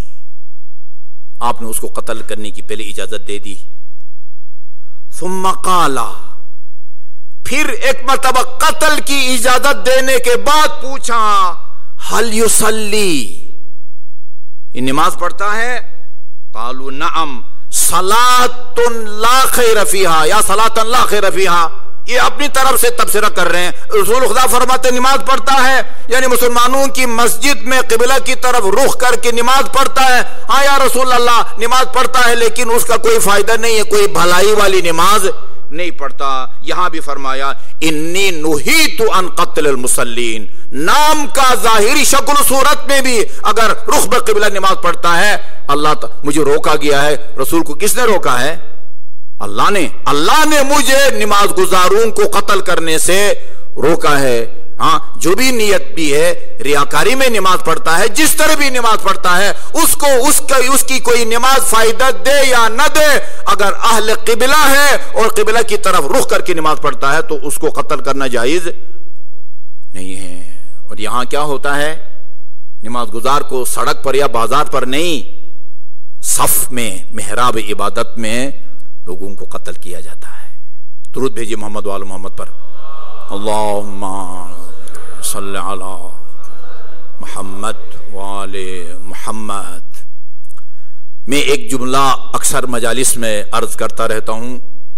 [SPEAKER 1] آپ نے اس کو قتل کرنے کی پہلے اجازت دے دی. ثم قال، پھر ایک مرتبہ قتل کی اجازت دینے کے بعد پوچھا هل یصلی، یہ نماز پڑھتا ہے؟ قالوا نعم صلاۃ لا خیر فیہا یا صلاۃ لا خیر فیہا. یہ اپنی طرف سے تبصرہ کر رہے ہیں. رسول خدا فرماتے نماز پڑھتا ہے، یعنی مسلمانوں کی مسجد میں قبلہ کی طرف رخ کر کے نماز پڑھتا ہے. ہاں یا رسول اللہ نماز پڑھتا ہے لیکن اس کا کوئی فائدہ نہیں ہے، کوئی بھلائی والی نماز نہیں پڑھتا. یہاں بھی فرمایا انی نہیت ان قتل المصلین، نام کا ظاہری شکل و صورت میں بھی اگر رخ بقبلہ نماز پڑھتا ہے اللہ مجھے روکا گیا ہے. رسول کو کس نے روکا ہے؟ اللہ نے مجھے نماز گزاروں کو قتل کرنے سے روکا ہے. ہاں جو بھی نیت بھی ہے ریاکاری میں نماز پڑھتا ہے، جس طرح بھی نماز پڑھتا ہے اس کی کوئی نماز فائدہ دے یا نہ دے، اگر اہل قبلہ ہے اور قبلہ کی طرف رخ کر کے نماز پڑھتا ہے تو اس کو قتل کرنا جائز نہیں ہے. اور یہاں کیا ہوتا ہے، نماز گزار کو سڑک پر یا بازار پر نہیں، صف میں محراب عبادت میں لوگوں کو قتل کیا جاتا ہے. درود بھیجیے محمد وآل محمد پر. اللہم صلی علی محمد وآل محمد. میں ایک جملہ اکثر مجالس میں عرض کرتا رہتا ہوں،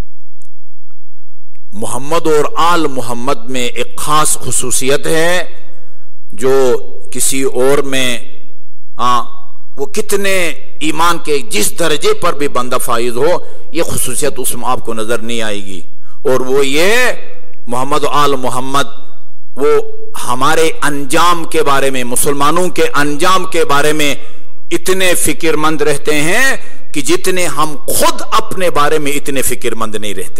[SPEAKER 1] محمد اور آل محمد میں ایک خاص خصوصیت ہے جو کسی اور میں وہ کتنے ایمان کے جس درجے پر بھی بندہ فائز ہو یہ خصوصیت اس میں آپ کو نظر نہیں آئے گی. اور وہ یہ محمد و آل محمد وہ ہمارے انجام کے بارے میں، مسلمانوں کے انجام کے بارے میں اتنے فکر مند رہتے ہیں کہ جتنے ہم خود اپنے بارے میں اتنے فکر مند نہیں رہتے.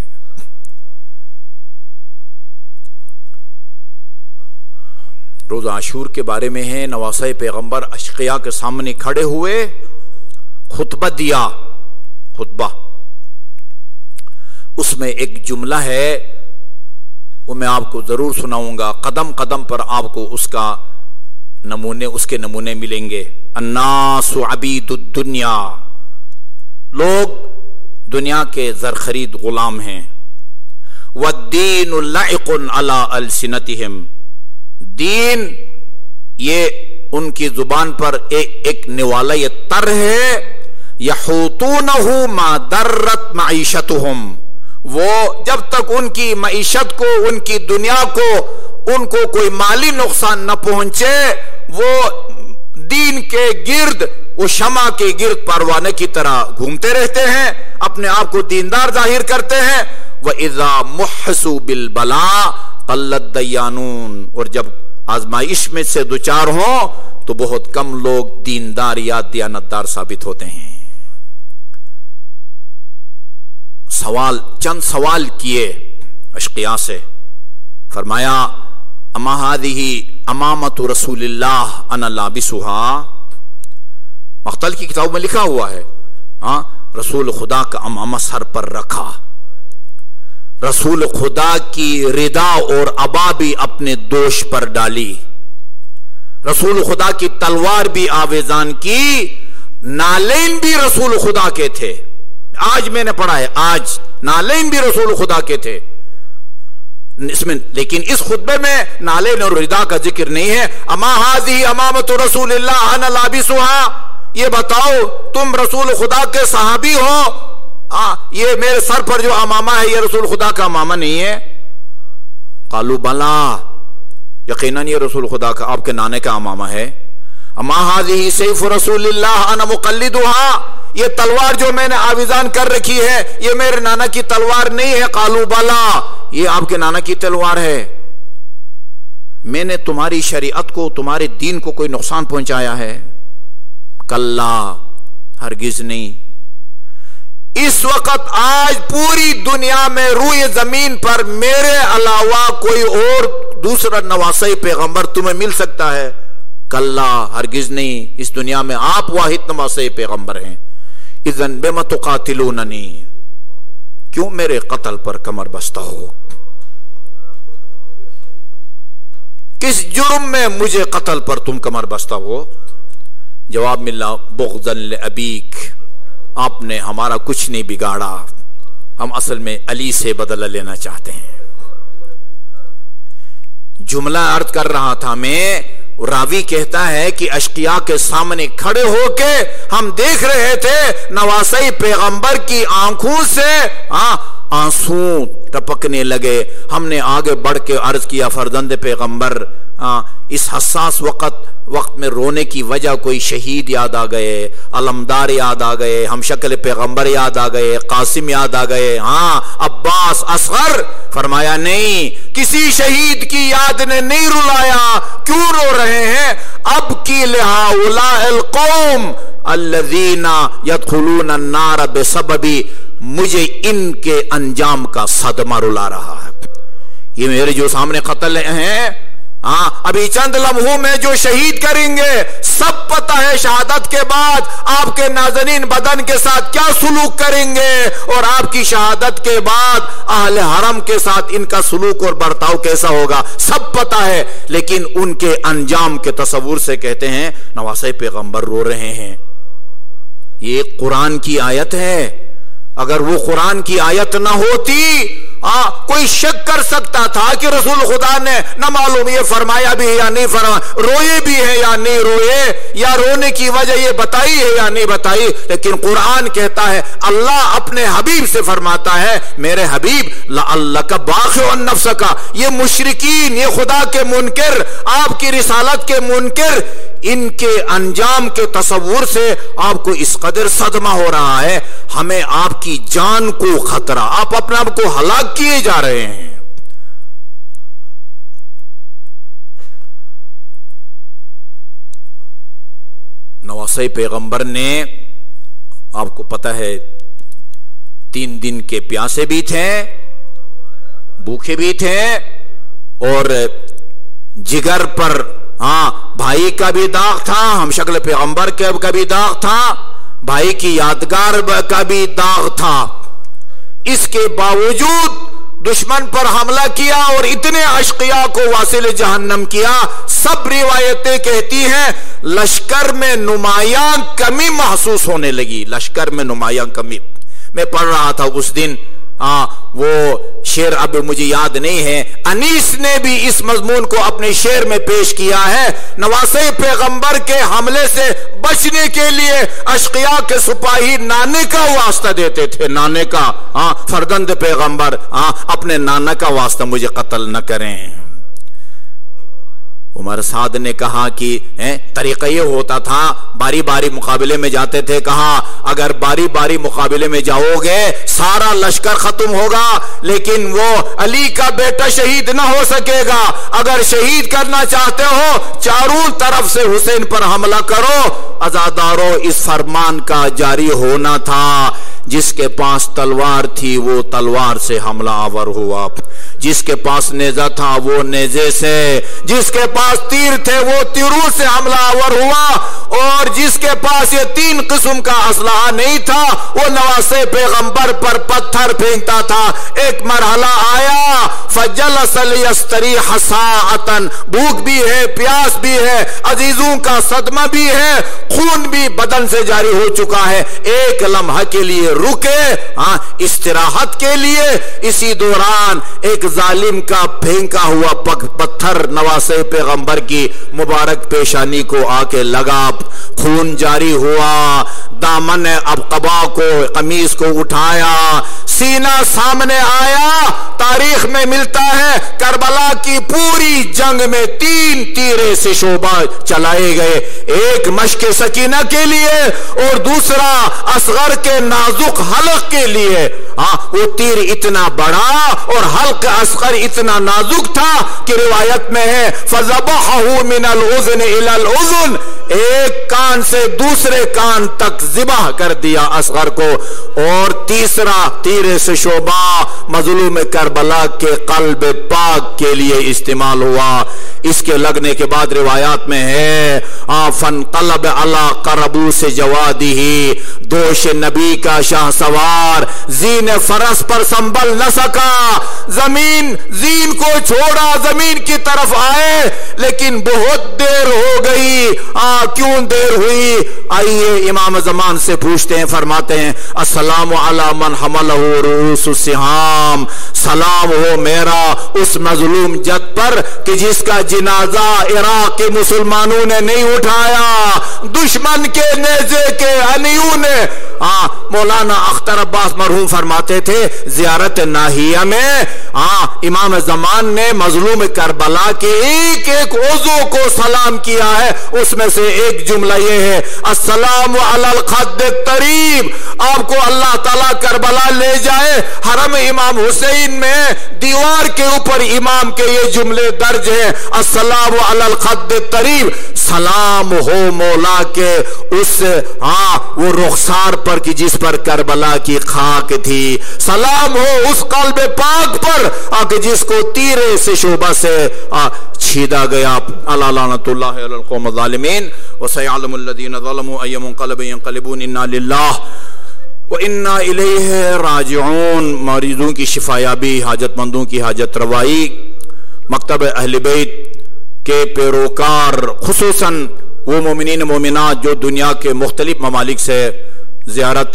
[SPEAKER 1] روز عاشور کے بارے میں ہے، نواسۂ پیغمبر اشقیاء کے سامنے کھڑے ہوئے خطبہ دیا. خطبہ اس میں ایک جملہ ہے وہ میں آپ کو ضرور سناؤں گا، قدم قدم پر آپ کو اس کے نمونے ملیں گے. الناس عبید الدنیا، لوگ دنیا کے زر خرید غلام ہیں. والدین لائق علی السنتہم، دین یہ ان کی زبان پر ایک نوالا یہ تر ہے، یحوطونہ ما درت معیشتہم، وہ جب تک ان کی معیشت کو، ان کی دنیا کو، ان کو کوئی مالی نقصان نہ پہنچے، وہ دین کے گرد، وہ شمع کے گرد پروانے کی طرح گھومتے رہتے ہیں، اپنے آپ کو دیندار ظاہر کرتے ہیں۔ وَإِذَا مُحِّسُوا بِالْبَلَاءِ قَلَّتْ دَيَّانُونَ، اور جب آزمائش میں سے دوچار ہوں تو بہت کم لوگ دیندار یا دیانتدار ثابت ہوتے ہیں۔ چند سوال کیے اشقیاء سے، فرمایا اما هذه امامۃ رسول اللہ انا لابسها، مختل کی کتاب میں لکھا ہوا ہے رسول خدا کا امامہ سر پر رکھا، رسول خدا کی ردا اور عبا بھی اپنے دوش پر ڈالی، رسول خدا کی تلوار بھی آویزان کی، نالین بھی رسول خدا کے تھے، آج میں نے پڑھا ہے، آج نالین بھی رسول خدا کے تھے اس میں، لیکن اس خطبے میں نالین اور ردا کا ذکر نہیں ہے۔ اما هذه امامۃ رسول اللہ انا لابسها، یہ بتاؤ تم رسول خدا کے صحابی ہو، یہ میرے سر پر جو امامہ ہے یہ رسول خدا کا امامہ نہیں ہے؟ قالوا بلا، یقیناً یہ رسول خدا کا، آپ کے نانے کا امامہ ہے۔ اما هذه سیف رسول اللہ انا مقلدها، یہ تلوار جو میں نے آویزان کر رکھی ہے یہ میرے نانا کی تلوار نہیں ہے؟ قالوا بلا، یہ آپ کے نانا کی تلوار ہے۔ میں نے تمہاری شریعت کو، تمہارے دین کو کوئی نقصان پہنچایا ہے؟ کلا، ہرگز نہیں۔ اس وقت آج پوری دنیا میں روئے زمین پر میرے علاوہ کوئی اور دوسرا نواسۂ پیغمبر تمہیں مل سکتا ہے؟ کلا، ہرگز نہیں، اس دنیا میں آپ واحد نواسۂ پیغمبر ہیں۔ اذن بما تقاتلوننی، کیوں میرے قتل پر کمر بستہ ہو؟ کس جرم میں مجھے قتل پر تم کمر بستہ ہو؟ جواب ملا بغضا لابیک، آپ نے ہمارا کچھ نہیں بگاڑا، ہم اصل میں علی سے بدلہ لینا چاہتے ہیں۔ جملہ عرض کر رہا تھا میں، راوی کہتا ہے کہ اشقیاء کے سامنے کھڑے ہو کے ہم دیکھ رہے تھے نواسۂ پیغمبر کی آنکھوں سے آنسو ٹپکنے لگے۔ ہم نے آگے بڑھ کے عرض کیا فرزند پیغمبر، اس حساس وقت میں رونے کی وجہ کوئی شہید یاد آ گئے، علمدار یاد آ گئے، ہم شکل پیغمبر یاد آ گئے، قاسم یاد آ گئے، عباس، اصغر؟ فرمایا نہیں، کسی شہید کی یاد نے نہیں رلایا۔ کیوں رو رہے ہیں؟ اب کی لہؤلاء القوم الذین یدخلون النار بسببی، مجھے ان کے انجام کا صدمہ رلا رہا ہے۔ یہ میرے جو سامنے قتل ہیں، ابھی چند لمحوں میں جو شہید کریں گے، سب پتہ ہے شہادت کے بعد آپ کے نازنین بدن کے ساتھ کیا سلوک کریں گے، اور آپ کی شہادت کے بعد اہل حرم کے ساتھ ان کا سلوک اور برتاؤ کیسا ہوگا، سب پتہ ہے۔ لیکن ان کے انجام کے تصور سے کہتے ہیں نواسۂ پیغمبر رو رہے ہیں۔ یہ قرآن کی آیت ہے، اگر وہ قرآن کی آیت نہ ہوتی کوئی شک کر سکتا تھا کہ رسول خدا نے نہ معلوم یہ فرمایا بھی ہے یا نہیں فرمایا، روئے بھی ہے یا نہیں روئے، یا رونے کی وجہ یہ بتائی ہے یا نہیں بتائی۔ لیکن قرآن کہتا ہے، اللہ اپنے حبیب سے فرماتا ہے، میرے حبیب لعلک باخع نفسک، یہ مشرکین، یہ خدا کے منکر، آپ کی رسالت کے منکر، ان کے انجام کے تصور سے آپ کو اس قدر صدمہ ہو رہا ہے، ہمیں آپ کی جان کو خطرہ، آپ اپنے آپ کو ہلاک کیے جا رہے ہیں۔ نواسۂ پیغمبر نے، آپ کو پتہ ہے، 3 دن کے پیاسے بھی تھے، بھوکے بھی تھے، اور جگر پر بھائی کا بھی داغ تھا، ہم شکل پیغمبر کا بھی داغ تھا، بھائی کی یادگار کا بھی داغ تھا۔ اس کے باوجود دشمن پر حملہ کیا اور اتنے اشقیاء کو واصل جہنم کیا۔ سب روایتیں کہتی ہیں لشکر میں نمایاں کمی محسوس ہونے لگی، لشکر میں نمایاں کمی۔ میں پڑھ رہا تھا اس دن وہ شعر اب مجھے یاد نہیں ہے، انیس نے بھی اس مضمون کو اپنے شعر میں پیش کیا ہے۔ نواسے پیغمبر کے حملے سے بچنے کے لیے اشقیاء کے سپاہی نانے کا واسطہ دیتے تھے، نانے کا، فرزند پیغمبر، اپنے نانا کا واسطہ مجھے قتل نہ کریں۔ عمر سعد نے کہا کہ طریقہ یہ ہوتا تھا، باری باری مقابلے میں جاتے تھے، کہا اگر باری باری مقابلے میں جاؤ گے سارا لشکر ختم ہوگا لیکن وہ علی کا بیٹا شہید نہ ہو سکے گا، اگر شہید کرنا چاہتے ہو چاروں طرف سے حسین پر حملہ کرو۔ عزادارو، اس فرمان کا جاری ہونا تھا، جس کے پاس تلوار تھی وہ تلوار سے حملہ آور ہوا، جس کے پاس نیزہ تھا وہ نیزے سے، جس کے پاس تیر تھے وہ تیروں سے حملہ آور ہوا، اور جس کے پاس یہ تین قسم کا اسلحہ نہیں تھا وہ نواسے پیغمبر پر پتھر پھینکتا تھا۔ ایک مرحلہ آیا فجلس لیستریح ساعۃ، بھوک بھی ہے، پیاس بھی ہے، عزیزوں کا صدمہ بھی ہے، خون بھی بدن سے جاری ہو چکا ہے، ایک لمحہ کے لیے رکے استراحت کے لیے۔ اسی دوران ایک ظالم کا پھینکا ہوا پتھر نواسے پیغمبر کی مبارک پیشانی کو آ کے لگا، خون جاری ہوا، دامن اب قبا کو، قمیص کو اٹھایا، سینہ سامنے آیا۔ تاریخ میں ملتا ہے کربلا کی پوری جنگ میں 3 تیرے سے شعبہ چلائے گئے، ایک مشق سکینہ کے لیے اور دوسرا اصغر کے نازک حلق کے لیے۔ وہ تیر اتنا بڑا اور حلق اصغر اتنا نازک تھا کہ روایت میں ہے فَذَبَحَهُ مِنَ الْأُذُنِ إِلَى الْأُذُنِ، ایک کان سے دوسرے کان تک ذبح کر دیا اصغر کو، اور تیسرا تیر سے شعبہ مظلوم کربلا کے قلب پاک کے لیے استعمال ہوا۔ اس کے لگنے کے بعد روایات میں ہے فَانْقَلَبَ عَلَى قَرَبُوسِ جَوَادِهِ، دوش نبی کا شاہ سوار زین فرس پر سنبھل نہ سکا، زین کو چھوڑا، زمین کی طرف آئے لیکن بہت دیر ہو گئی۔ کیوں دیر ہوئی؟ آئیے امام زمان سے پوچھتے ہیں، فرماتے ہیں السلام علی من حملہ رؤوس السہام، سلام ہو میرا اس مظلوم جد پر کہ جس کا جنازہ عراق کے مسلمانوں نے نہیں اٹھایا، دشمن کے نیزے کے ہنیوں نے۔ مولانا اختر عباس مرحوم فرماتے تھے زیارت ناہیہ میں امام زمان نے مظلوم کربلا کے ایک ایک عضو کو سلام کیا ہے، اس میں سے ایک جملہ یہ ہے السلام علی الخد الطریب، آپ کو اللہ تعالیٰ کربلا لے جائے۔ حرم امام حسین میں دیوار کے اوپر امام کے یہ جملے درج ہیں السلام علی الخد الطریب، سلام ہو مولا کے اس وہ رخسار پر کہ جس پر کربلا کی خاک تھی، سلام ہو اس قلب پاک پر کہ جس کو تیرے سے شعبہ سے چھیدا گیا۔ الا لعنت اللہ علی القوم الظالمین وسيعلم الذين ظلموا اي منقلب ينقلبون انا لله وانا الیہ راجعون۔ مریضوں کی شفا یابی، حاجت مندوں کی حاجت روائی، مکتب اہل بیت کے پیروکار خصوصاً وہ مومنین مومنات جو دنیا کے مختلف ممالک سے زیارت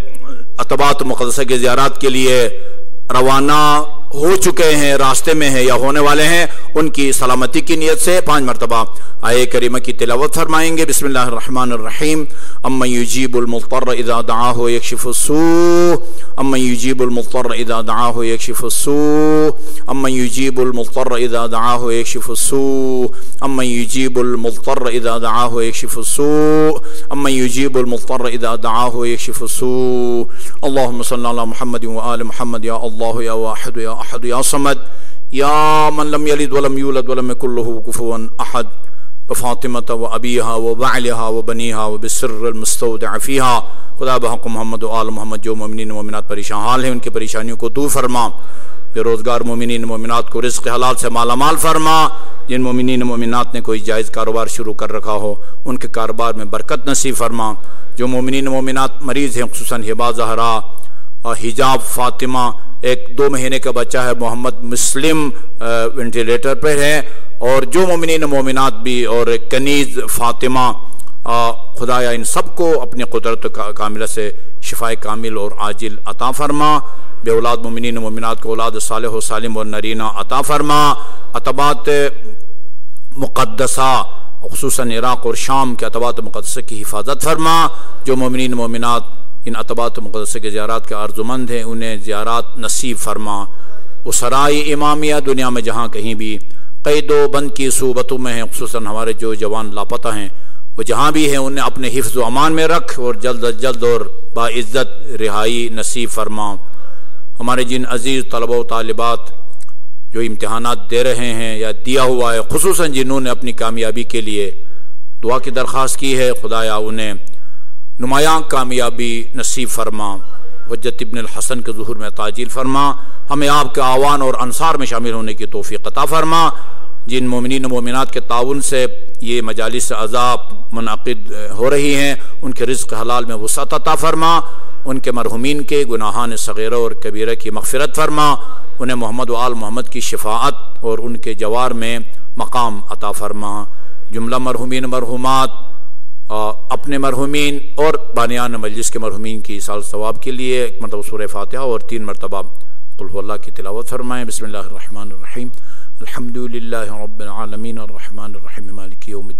[SPEAKER 1] عتبات مقدسہ کے زیارات کے لیے روانہ ہو چکے ہیں، راستے میں ہیں یا ہونے والے ہیں، ان کی سلامتی کی نیت سے 5 مرتبہ آیہ کریمہ کی تلاوت فرمائیں گے۔ بسم اللہ الرحمن الرحیم۔ امن یجیب المضطر اذا دعاہ یکشف السوء، امن یجیب المضطر اذا دعاہ یکشف السوء، امن یجیب المضطر اذا دعاہ یکشف السوء، امن یجیب المضطر اذا دعاہ یکشف السوء، امن یجیب المضطر اذا دعاہ یکشف السوء۔ اللہم صلی علی محمد وآل محمد یا اللہ یا واحد یا احد یا صمد یا من لم یلد ولم یولد ولم یکن لہ کفوا احد، بفاطمة وابیہا وبعلہا وبنیہا وبسر المستودع فیہا۔ خدا بحق محمد و آل محمد جو مومنین و مومنات پریشان حال ہیں ان کی پریشانیوں کو دور فرما، بے روزگار مومنین و مومنات کو رزق حلال سے مالا مال فرما، جن مومنین و مومنات نے کوئی جائز کاروبار شروع کر رکھا ہو ان کے کاروبار میں برکت نصیب فرما، جو مومنین و مومنات مریض ہیں خصوصاً ہبا زہرا، حجاب فاطمہ، ایک 2 مہینے کا بچہ ہے محمد مسلم وینٹیلیٹر پر ہے، اور جو مومنین و مومنات بھی، اور کنیز فاطمہ خدایا ان سب کو اپنی قدرت کاملہ سے شفاء کامل اور عاجل عطا فرما، بے اولاد مومنین و مومنات کو اولاد صالح و سالم اور نرینہ عطا فرما، عتبات مقدسہ خصوصاً عراق اور شام کے عتبات مقدسہ کی حفاظت فرما، جو مومنین و مومنات ان عتبات مقدسہ کے زیارات کے آرزومند ہیں انہیں زیارات نصیب فرما، وہ سرائے امامیہ دنیا میں جہاں کہیں بھی قید و بند کی صوبتوں میں ہیں، خصوصاً ہمارے جو جوان لاپتہ ہیں وہ جہاں بھی ہیں انہیں اپنے حفظ و امان میں رکھ اور جلد از جلد اور باعزت رہائی نصیب فرما۔ ہمارے جن عزیز طلبہ و طالبات جو امتحانات دے رہے ہیں یا دیا ہوا ہے، خصوصاً جنہوں نے اپنی کامیابی کے لیے دعا کی درخواست کی ہے، خدایا انہیں نمایاں کامیابی نصیب فرما، حجت ابن الحسن کے ظہور میں تعجیل فرما، ہمیں آپ کے اعوان اور انصار میں شامل ہونے کی توفیق عطا فرما۔ جن مومنین و مومنات کے تعاون سے یہ مجالس عذاب منعقد ہو رہی ہیں ان کے رزق حلال میں وسعت عطا فرما، ان کے مرحومین کے گناہان صغیرہ اور کبیرہ کی مغفرت فرما، انہیں محمد و آل محمد کی شفاعت اور ان کے جوار میں مقام عطا فرما۔ جملہ مرحومین مرحومات اپنے مرحومین اور بانیان مجلس کے مرحومین کی ایصال ثواب کے لیے ایک مرتبہ سورہ فاتحہ اور 3 مرتبہ قل هو اللہ کی تلاوت فرمائیں۔ بسم اللہ الرحمن الرحیم، الحمد للہ رب العالمین الرحمن الرحیم مالک یوم الدین۔